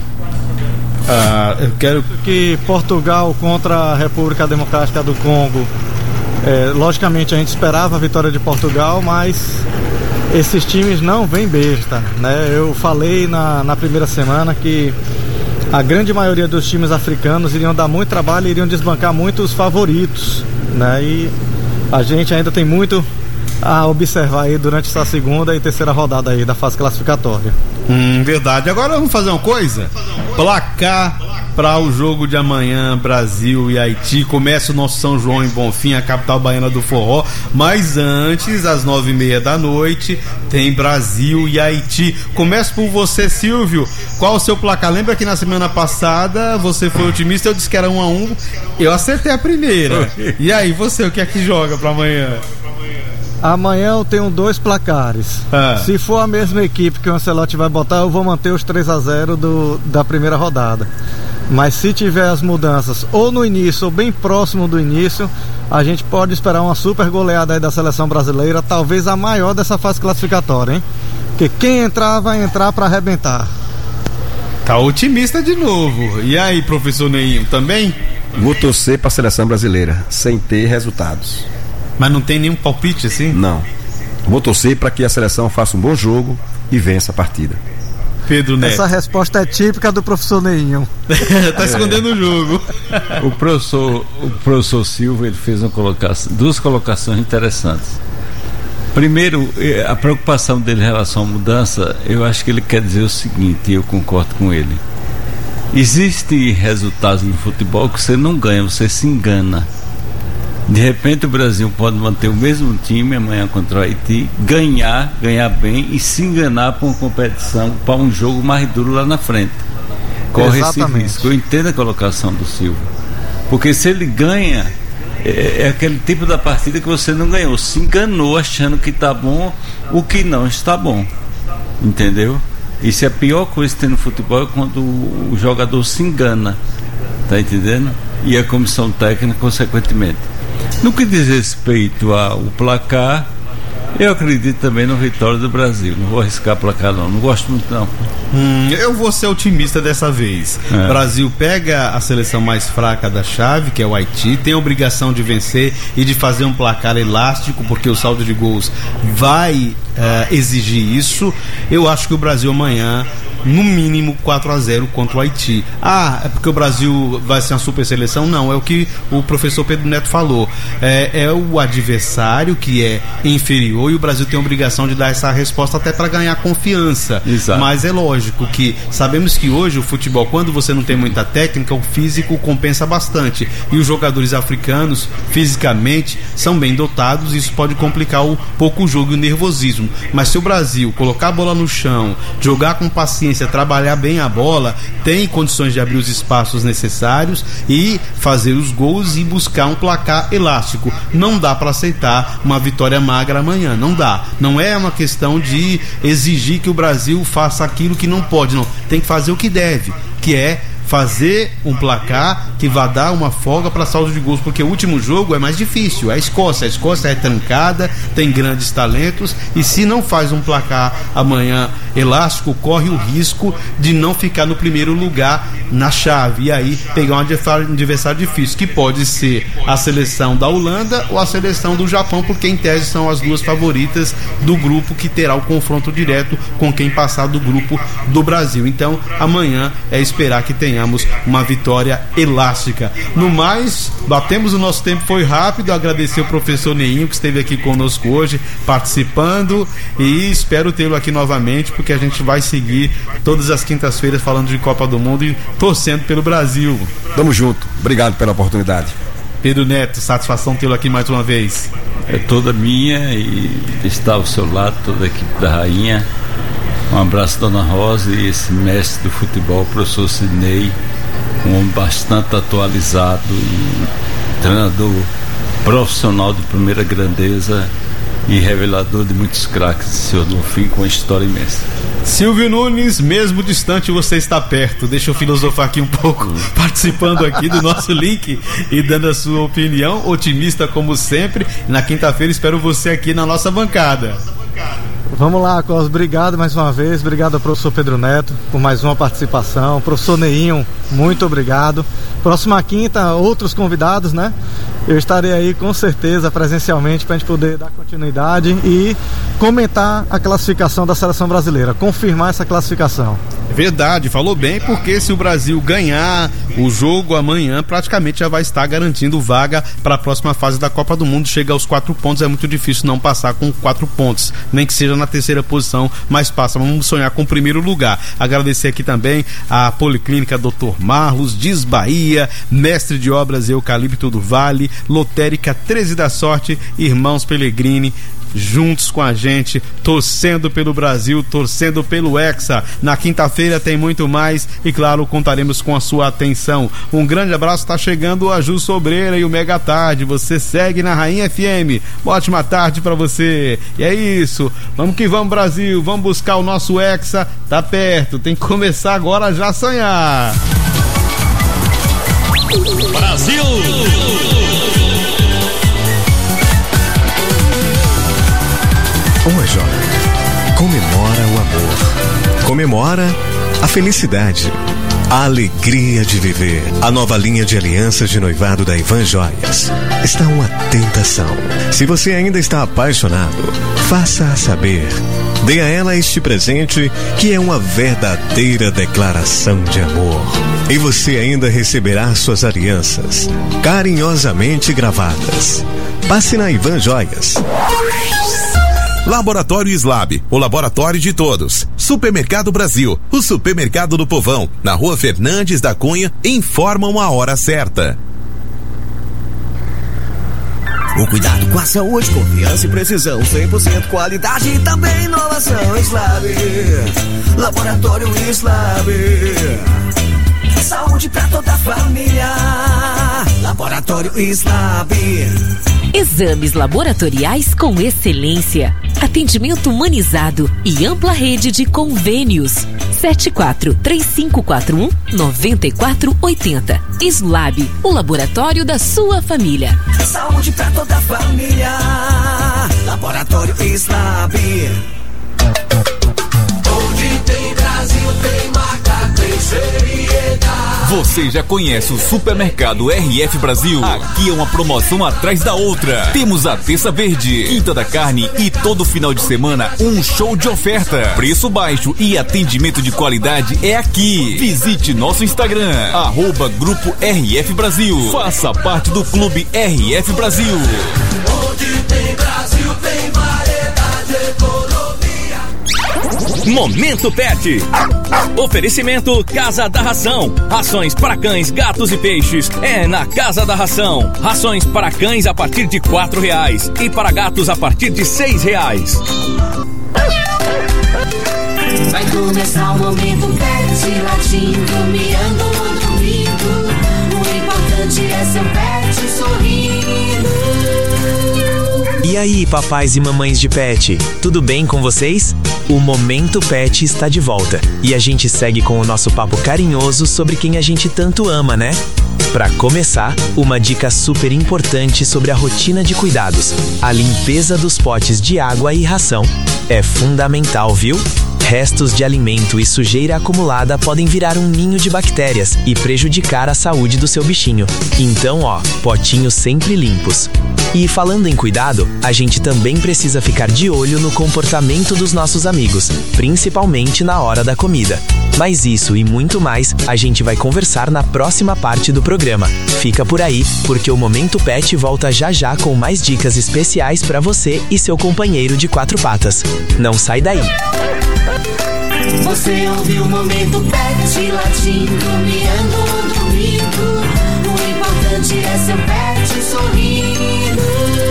Eu quero que Portugal contra a República Democrática do Congo, logicamente a gente esperava a vitória de Portugal, mas esses times não vêm besta, né? Eu falei na primeira semana que a grande maioria dos times africanos iriam dar muito trabalho, iriam desbancar muitos favoritos, né? E a gente ainda tem muito a observar aí durante essa segunda e terceira rodada aí da fase classificatória. Verdade. Agora vamos fazer uma coisa? Placar para o jogo de amanhã, Brasil e Haiti. Começa o nosso São João em Bonfim, a capital baiana do forró. Mas antes, às 9h30 da noite, tem Brasil e Haiti. Começo por você, Silvio. Qual o seu placar? Lembra que na semana passada você foi otimista, eu disse que era 1-1. Eu acertei a primeira. E aí, você, o que é que joga para amanhã? Amanhã eu tenho 2 placares. Se for a mesma equipe que o Ancelotti vai botar, eu vou manter os 3-0 da primeira rodada. Mas se tiver as mudanças ou no início ou bem próximo do início, a gente pode esperar uma super goleada aí da seleção brasileira, talvez a maior dessa fase classificatória, hein? Porque quem entrar vai entrar para arrebentar. Tá otimista de novo. E aí, professor Neinho, também? Vou torcer para a seleção brasileira, sem ter resultados. Mas não tem nenhum palpite assim? Não. Vou torcer para que a seleção faça um bom jogo e vença a partida. Pedro Neto. Essa resposta é típica do professor Neinho. Tá escondendo o jogo. O professor Silva, ele fez duas colocações interessantes. Primeiro, a preocupação dele em relação à mudança, eu acho que ele quer dizer o seguinte, e eu concordo com ele. Existem resultados no futebol que você não ganha, você se engana. De repente o Brasil pode manter o mesmo time amanhã contra o Haiti, ganhar bem e se enganar para uma competição, para um jogo mais duro lá na frente. Corre Exatamente. esse risco. Eu entendo a colocação do Silva, porque se ele ganha, é aquele tipo da partida que você não ganhou, se enganou achando que está bom, o que não está bom, entendeu? Isso é a pior coisa que tem no futebol, é quando o jogador se engana, tá entendendo? E a comissão técnica consequentemente. No que diz respeito ao placar, eu acredito também no vitória do Brasil. Não vou arriscar placar não gosto muito não. Eu vou ser otimista dessa vez. O Brasil pega a seleção mais fraca da chave, que é o Haiti, tem a obrigação de vencer e de fazer um placar elástico, porque o saldo de gols vai exigir isso. Eu acho que o Brasil amanhã, no mínimo 4-0 contra o Haiti. É porque o Brasil vai ser uma super seleção? Não, é o que o professor Pedro Neto falou. É o adversário que é inferior e o Brasil tem a obrigação de dar essa resposta até para ganhar confiança. Exato. Mas é lógico que sabemos que hoje o futebol, quando você não tem muita técnica, o físico compensa bastante. E os jogadores africanos, fisicamente, são bem dotados e isso pode complicar um pouco o jogo e o nervosismo. Mas se o Brasil colocar a bola no chão, jogar com paciência, trabalhar bem a bola, tem condições de abrir os espaços necessários e fazer os gols e buscar um placar elástico. Não dá para aceitar uma vitória magra amanhã, não dá. Não é uma questão de exigir que o Brasil faça aquilo que não pode, não. Tem que fazer o que deve, que é fazer um placar que vá dar uma folga para saldo de gols, porque o último jogo é mais difícil. A Escócia é trancada, tem grandes talentos e se não faz um placar amanhã elástico, corre o risco de não ficar no primeiro lugar na chave e aí pegar um adversário difícil, que pode ser a seleção da Holanda ou a seleção do Japão, porque em tese são as duas favoritas do grupo que terá o confronto direto com quem passar do grupo do Brasil. Então amanhã é esperar que tenhamos uma vitória elástica. No mais, batemos o nosso tempo, foi rápido. Agradecer o professor Neinho que esteve aqui conosco hoje participando e espero tê-lo aqui novamente, porque a gente vai seguir todas as quintas-feiras falando de Copa do Mundo e torcendo pelo Brasil. Tamo junto, obrigado pela oportunidade. Pedro Neto, satisfação tê-lo aqui mais uma vez. É toda minha e está ao seu lado toda a equipe da Rainha. Um abraço, dona Rosa, e esse mestre do futebol, professor Sidney, um homem bastante atualizado e treinador profissional de primeira grandeza e revelador de muitos craques, senhor Dolfim, com uma história imensa. Silvio Nunes, mesmo distante, você está perto. Deixa eu filosofar aqui um pouco, participando aqui do nosso link e dando a sua opinião, otimista como sempre. Na quinta-feira espero você aqui na nossa bancada. Vamos lá, Cos, obrigado mais uma vez, obrigado ao professor Pedro Neto por mais uma participação, professor Neinho, muito obrigado. Próxima quinta, outros convidados, né? Eu estarei aí com certeza presencialmente para a gente poder dar continuidade e comentar a classificação da seleção brasileira, confirmar essa classificação. Verdade, falou bem, porque se o Brasil ganhar o jogo amanhã, praticamente já vai estar garantindo vaga para a próxima fase da Copa do Mundo. Chega aos 4 pontos, é muito difícil não passar com 4 pontos, nem que seja na terceira posição, mas passa. Vamos sonhar com o primeiro lugar. Agradecer aqui também a Policlínica Dr. Marlos, Diz Bahia, Mestre de Obras Eucalipto do Vale, Lotérica 13 da Sorte, Irmãos Pellegrini, juntos com a gente, torcendo pelo Brasil, torcendo pelo Hexa. Na quinta-feira tem muito mais e, claro, contaremos com a sua atenção. Um grande abraço, tá chegando a Ju Sobreira e o Mega Tarde. Você segue na Rainha FM. Uma ótima tarde pra você. E é isso. Vamos que vamos, Brasil. Vamos buscar o nosso Hexa. Tá perto. Tem que começar agora já a sonhar. Brasil! Uma jovem comemora o amor, comemora a felicidade, A alegria de viver. A nova linha de alianças de noivado da Ivan Joias está uma tentação. Se você ainda está apaixonado, faça-a saber. Dê a ela este presente que é uma verdadeira declaração de amor. E você ainda receberá suas alianças carinhosamente gravadas. Passe na Ivan Joias. Laboratório Slab, o laboratório de todos. Supermercado Brasil, o supermercado do povão. Na Rua Fernandes da Cunha, informam a hora certa. O cuidado com a saúde, confiança e precisão, 100% qualidade e também inovação. Slab, Laboratório Slab, saúde pra toda a família. Laboratório Slab. Exames laboratoriais com excelência, atendimento humanizado e ampla rede de convênios. 74-3541-9480. Slab, o laboratório da sua família. Saúde pra toda a família. Laboratório Slab. Onde tem Brasil, tem marca, tem seriedade. Você já conhece o Supermercado RF Brasil? Aqui é uma promoção atrás da outra. Temos a Terça Verde, Quinta da Carne e todo final de semana um show de oferta. Preço baixo e atendimento de qualidade é aqui. Visite nosso Instagram, @Grupo RF Brasil. Faça parte do Clube RF Brasil. Onde tem Brasil, tem variedade, economia. Momento Pet. Oferecimento Casa da Ração. Rações para cães, gatos e peixes é na Casa da Ração. Rações para cães a partir de R$4 e para gatos a partir de R$6. Vai começar o Momento Pet, latindo, miando, dormindo. O importante é seu pet sorrindo. E aí, papais e mamães de pet, tudo bem com vocês? O Momento Pet está de volta e a gente segue com o nosso papo carinhoso sobre quem a gente tanto ama, né? Para começar, uma dica super importante sobre a rotina de cuidados. A limpeza dos potes de água e ração é fundamental, viu? Restos de alimento e sujeira acumulada podem virar um ninho de bactérias e prejudicar a saúde do seu bichinho. Então, potinhos sempre limpos. E falando em cuidado, a gente também precisa ficar de olho no comportamento dos nossos amigos, principalmente na hora da comida. Mas isso e muito mais a gente vai conversar na próxima parte do programa. Fica por aí, porque o Momento Pet volta já já com mais dicas especiais para você e seu companheiro de quatro patas. Não sai daí! Você ouviu o Momento Pet, latindo, miando, dormindo. O importante é seu pet sorrindo.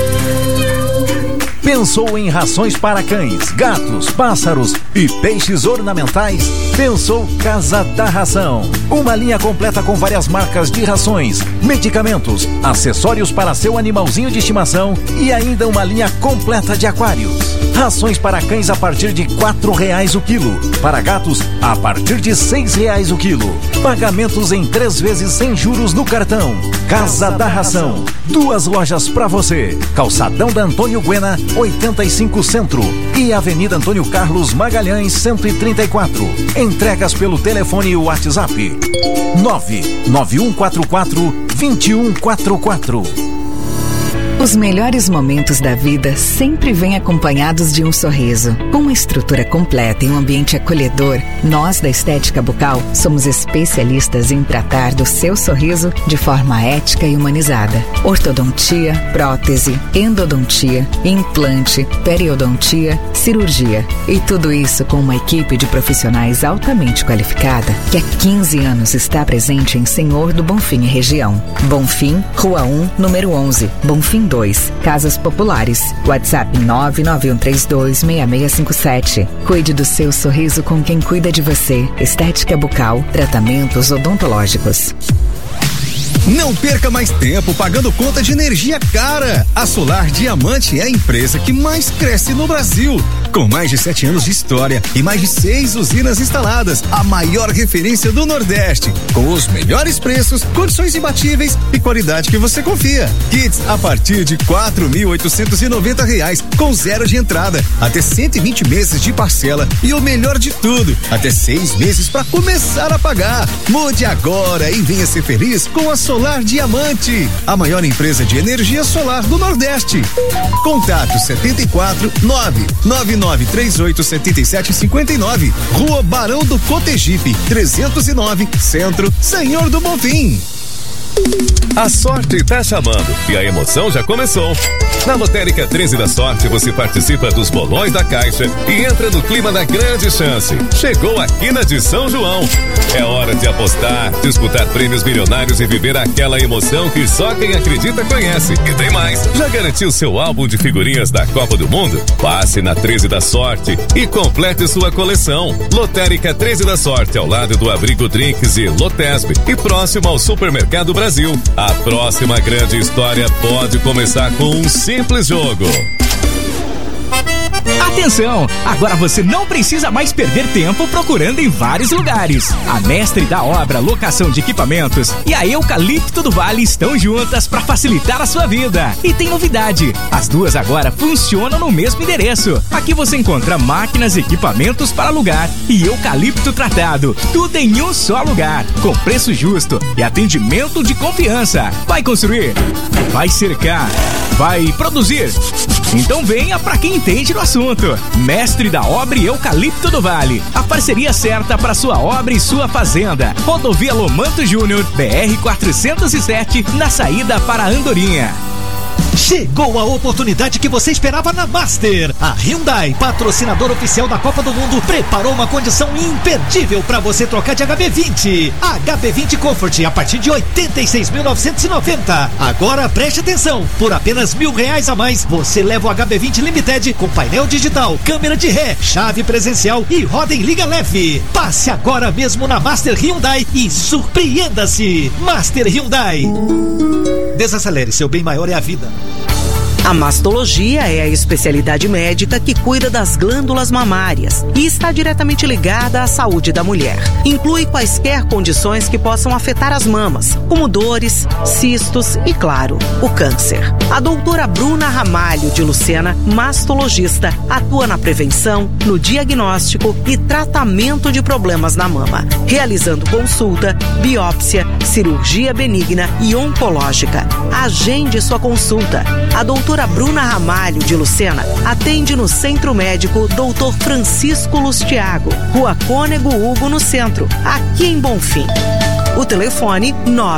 Pensou em rações para cães, gatos, pássaros e peixes ornamentais? Pensou Casa da Ração. Uma linha completa com várias marcas de rações, medicamentos, acessórios para seu animalzinho de estimação e ainda uma linha completa de aquários. Rações para cães a partir de R$4 o quilo. Para gatos, a partir de R$6 o quilo. Pagamentos em 3 vezes sem juros no cartão. Casa da Ração. 2 lojas para você. Calçadão da Antônio Guena, 85 Centro. E Avenida Antônio Carlos Magalhães, 134. Entregas pelo telefone e WhatsApp. 99144-2144. Os melhores momentos da vida sempre vêm acompanhados de um sorriso. Com uma estrutura completa e um ambiente acolhedor, nós da Estética Bucal somos especialistas em tratar do seu sorriso de forma ética e humanizada. Ortodontia, prótese, endodontia, implante, periodontia, cirurgia. E tudo isso com uma equipe de profissionais altamente qualificada que há 15 anos está presente em Senhor do Bonfim e região. Bonfim, Rua 1, número 11, Bonfim 2, Casas Populares. WhatsApp 991326657. Cuide do seu sorriso com quem cuida de você. Estética Bucal, tratamentos odontológicos. Não perca mais tempo pagando conta de energia cara. A Solar Diamante é a empresa que mais cresce no Brasil. Com mais de 7 anos de história e mais de 6 usinas instaladas, a maior referência do Nordeste, com os melhores preços, condições imbatíveis e qualidade que você confia. Kits a partir de R$4.890, com 0 de entrada, até 120 meses de parcela e o melhor de tudo, até 6 meses para começar a pagar. Mude agora e venha ser feliz com a Solar Diamante, a maior empresa de energia solar do Nordeste. Contato 74 99938 7759, Rua Barão do Cotegipe, 309, Centro, Senhor do Bonfim. A sorte tá chamando e a emoção já começou. Na Lotérica 13 da Sorte você participa dos bolões da Caixa e entra no clima da grande chance. Chegou a quina de São João. É hora de apostar, disputar prêmios milionários e viver aquela emoção que só quem acredita conhece. E tem mais. Já garantiu seu álbum de figurinhas da Copa do Mundo? Passe na 13 da Sorte e complete sua coleção. Lotérica 13 da Sorte, ao lado do Abrigo Drinks e Lotesb e próximo ao Supermercado Brasil. A próxima grande história pode começar com um simples jogo. Atenção! Agora você não precisa mais perder tempo procurando em vários lugares. A Mestre da Obra Locação de Equipamentos e a Eucalipto do Vale estão juntas para facilitar a sua vida. E tem novidade: as duas agora funcionam no mesmo endereço. Aqui você encontra máquinas e equipamentos para alugar e eucalipto tratado. Tudo em um só lugar, com preço justo e atendimento de confiança. Vai construir? Vai cercar? Vai produzir? Então venha para quem entende do assunto. Mestre da Obra e Eucalipto do Vale. A parceria certa para sua obra e sua fazenda. Rodovia Lomanto Júnior, BR-407, na saída para Andorinha. Chegou a oportunidade que você esperava na Master. A Hyundai, patrocinador oficial da Copa do Mundo, preparou uma condição imperdível para você trocar de HB20. HB20 Comfort a partir de 86.990. Agora preste atenção, por apenas R$1.000 a mais, você leva o HB20 Limited com painel digital, câmera de ré, chave presencial e roda em liga leve. Passe agora mesmo na Master Hyundai e surpreenda-se. Master Hyundai. Desacelere, seu bem maior é a vida. A mastologia é a especialidade médica que cuida das glândulas mamárias e está diretamente ligada à saúde da mulher. Inclui quaisquer condições que possam afetar as mamas, como dores, cistos e, claro, o câncer. A doutora Bruna Ramalho de Lucena, mastologista, atua na prevenção, no diagnóstico e tratamento de problemas na mama, realizando consulta, biópsia, cirurgia benigna e oncológica. Agende sua consulta. A doutora Bruna Ramalho de Lucena atende no Centro Médico Dr. Francisco Lustiago, Rua Cônego Hugo, no centro, aqui em Bonfim. O telefone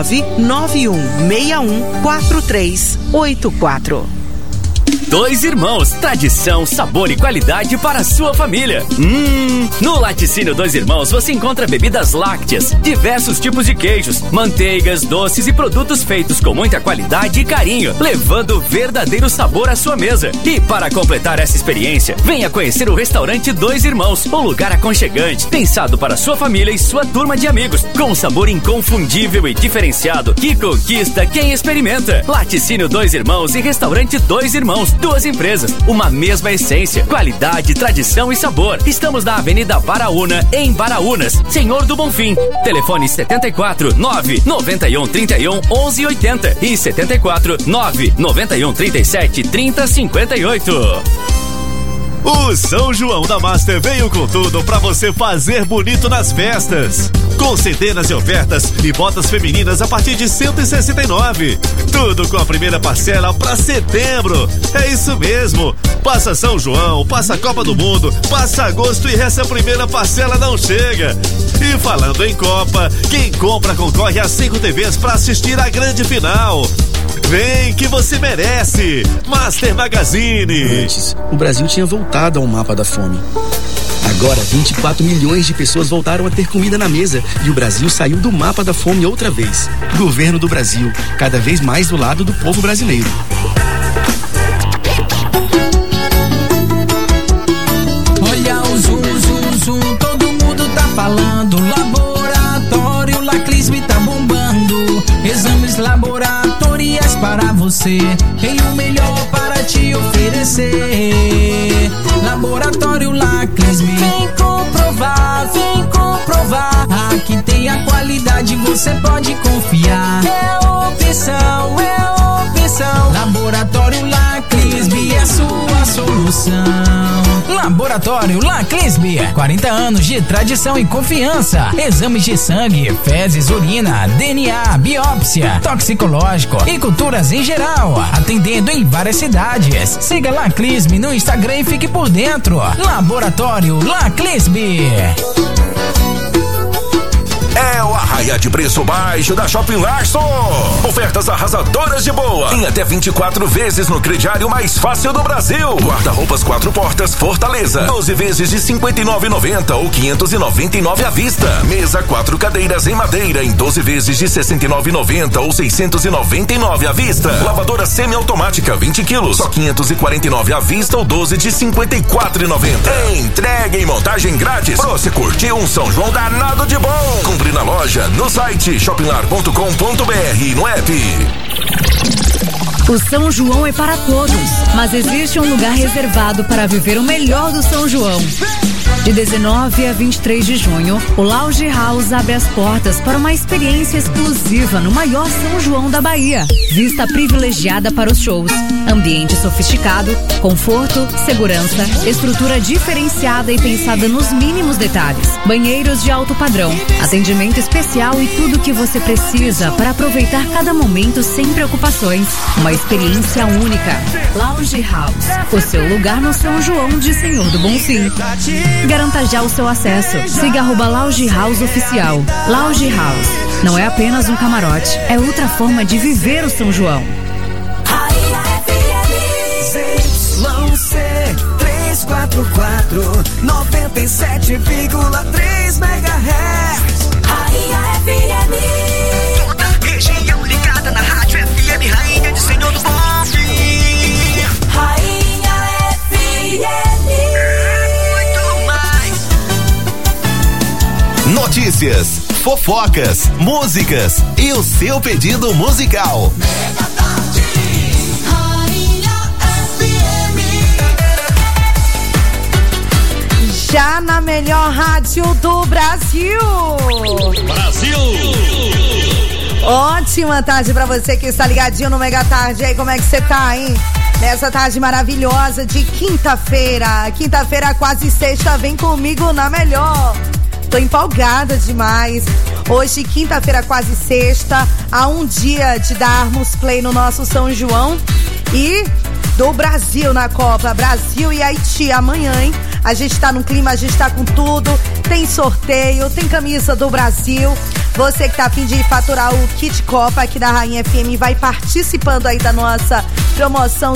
991614384. Dois Irmãos, tradição, sabor e qualidade para a sua família. No Laticínio Dois Irmãos você encontra bebidas lácteas, diversos tipos de queijos, manteigas, doces e produtos feitos com muita qualidade e carinho, levando verdadeiro sabor à sua mesa. E para completar essa experiência, venha conhecer o restaurante Dois Irmãos, um lugar aconchegante, pensado para sua família e sua turma de amigos, com um sabor inconfundível e diferenciado que conquista quem experimenta. Laticínio Dois Irmãos e Restaurante Dois Irmãos, duas empresas, uma mesma essência, qualidade, tradição e sabor. Estamos na Avenida Baraúna, em Baraúnas, Senhor do Bonfim. Telefone 74 991 31 11 80 e 74 991 37 30 58. O São João da Master veio com tudo pra você fazer bonito nas festas. Com centenas de ofertas e botas femininas a partir de R$169. Tudo com a primeira parcela pra setembro. É isso mesmo. Passa São João, passa a Copa do Mundo, passa agosto e essa primeira parcela não chega. E falando em Copa, quem compra concorre a 5 TVs pra assistir a grande final. Vem que você merece. Master Magazine. Antes, o Brasil tinha voltado ao mapa da fome. Agora, 24 milhões de pessoas voltaram a ter comida na mesa e o Brasil saiu do mapa da fome outra vez. Governo do Brasil, cada vez mais do lado do povo brasileiro. Olha o zum, zum, zum, todo mundo tá falando. Laboratório Lacrisme tá bombando. Exames laboratoriais para você, tem o melhor para te oferecer. Laboratório e a qualidade você pode confiar. É opção, é opção. Laboratório Laclisbe é sua solução. Laboratório Laclisbe, 40 anos de tradição e confiança. Exames de sangue, fezes, urina, DNA, biópsia, toxicológico e culturas em geral. Atendendo em várias cidades. Siga Laclisbe no Instagram e fique por dentro. Laboratório Laclisbe. É o arraia de preço baixo da Shopping Larson. Ofertas arrasadoras de boa. Em até 24 vezes no crediário mais fácil do Brasil. Guarda-roupas 4 portas Fortaleza. 12 vezes de R$ 59,90 ou 599 à vista. Mesa 4 cadeiras em madeira em 12 vezes de R$ 69,90 ou 699 à vista. Lavadora semiautomática 20 quilos. Só 549 à vista ou 12 de R$ 54,90. Entrega e montagem grátis. Pra você curtir um São João danado de bom. Compre na loja, no site shopinlar.com.br e no app. O São João é para todos, mas existe um lugar reservado para viver o melhor do São João. De 19 a 23 de junho, o Lounge House abre as portas para uma experiência exclusiva no maior São João da Bahia. Vista privilegiada para os shows, ambiente sofisticado, conforto, segurança, estrutura diferenciada e pensada nos mínimos detalhes, banheiros de alto padrão, atendimento especial e tudo o que você precisa para aproveitar cada momento sem preocupações. Uma experiência única. Lounge House, o seu lugar no São João de Senhor do Bonfim. Garanta já o seu acesso. Siga @Lounge House Oficial. Lounge House não é apenas um camarote, é outra forma de viver o São João. ZYC 344 97,3 MHz. Rainha FM. Toda região ligada na Rádio FM, Rainha de Senhor do Bonfim. Rainha FM. Notícias, fofocas, músicas e o seu pedido musical. Mega Tarde. Rainha FM. Já na melhor rádio do Brasil. Brasil. Ótima tarde pra você que está ligadinho no Mega Tarde. E aí, como é que você tá, hein? Nessa tarde maravilhosa de quinta-feira. Quinta-feira, quase sexta, vem comigo na melhor. Tô empolgada demais. Hoje, quinta-feira, quase sexta, há um dia de darmos play no nosso São João e do Brasil na Copa. Brasil e Haiti amanhã, hein? A gente tá no clima, a gente tá com tudo. Tem sorteio, tem camisa do Brasil. Você que tá a fim de faturar o Kit Copa aqui da Rainha FM vai participando aí da nossa promoção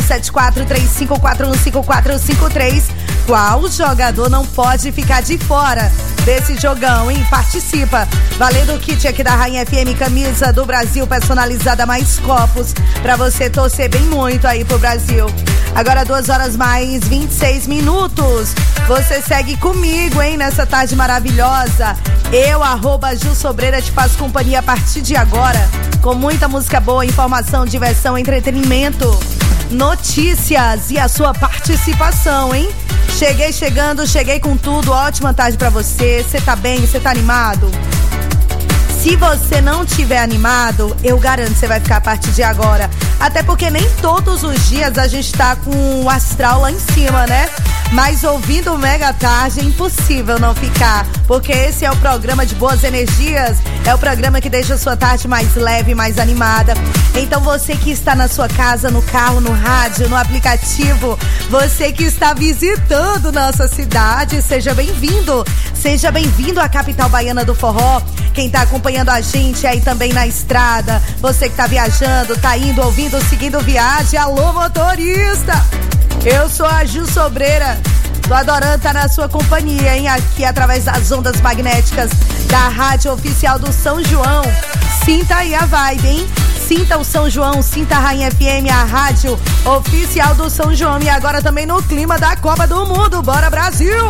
7435415453. Qual jogador não pode ficar de fora desse jogão, hein? Participa. Valendo o kit aqui da Rainha FM, camisa do Brasil personalizada, mais copos pra você torcer bem muito aí pro Brasil. Agora 2h mais 26 minutos. Você segue comigo, hein? Nessa tarde maravilhosa. Eu, @Ju Sobreira, te faço companhia a partir de agora. Com muita música boa, informação, diversão, entretenimento, notícias e a sua participação, hein? Cheguei chegando, cheguei com tudo. Ótima tarde pra você. Você tá bem? Você tá animado? Se você não tiver animado, eu garanto que você vai ficar a partir de agora. Até porque nem todos os dias a gente tá com o astral lá em cima, né? Mas ouvindo o Mega Tarde é impossível não ficar, porque esse é o programa de boas energias, é o programa que deixa a sua tarde mais leve, mais animada. Então você que está na sua casa, no carro, no rádio, no aplicativo, você que está visitando nossa cidade, seja bem-vindo. Seja bem-vindo à capital baiana do forró. Quem tá acompanhando a gente aí também na estrada, você que tá viajando, tá indo, ouvindo, seguindo viagem, alô motorista! Eu sou a Ju Sobreira, tô adorando estar na sua companhia, hein? Aqui através das ondas magnéticas da Rádio Oficial do São João. Sinta aí a vibe, hein? Sinta o São João, sinta a Rainha FM, a Rádio Oficial do São João. E agora também no clima da Copa do Mundo. Bora, Brasil!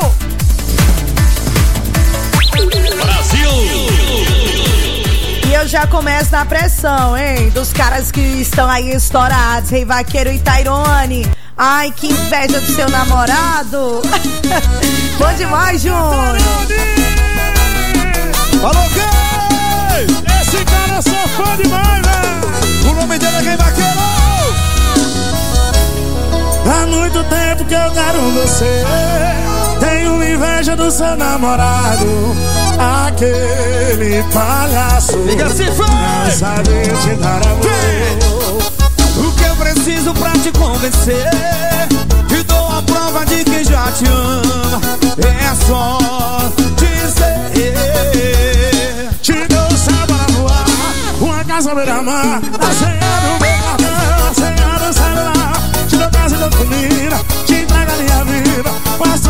Brasil! E eu já começo na pressão, hein? Dos caras que estão aí estourados, Rei Vaqueiro e Tairone. Ai, que inveja do seu namorado. Bom demais, Júnior. Falou, Ei, esse cara eu sou fã demais, velho. O nome dele é quem vaqueiro. Há muito tempo que eu quero você. Tenho inveja do seu namorado, aquele palhaço. Liga se foi. Não sabe te dar amor. O que eu preciso pra te convencer, te dou a prova de que já te ama. É só dizer. Te dou um céu para voar, uma casa beira-mar, a senha do meu cartão, a senha do celular. Te dou casa e dou comida, te entrego a minha vida.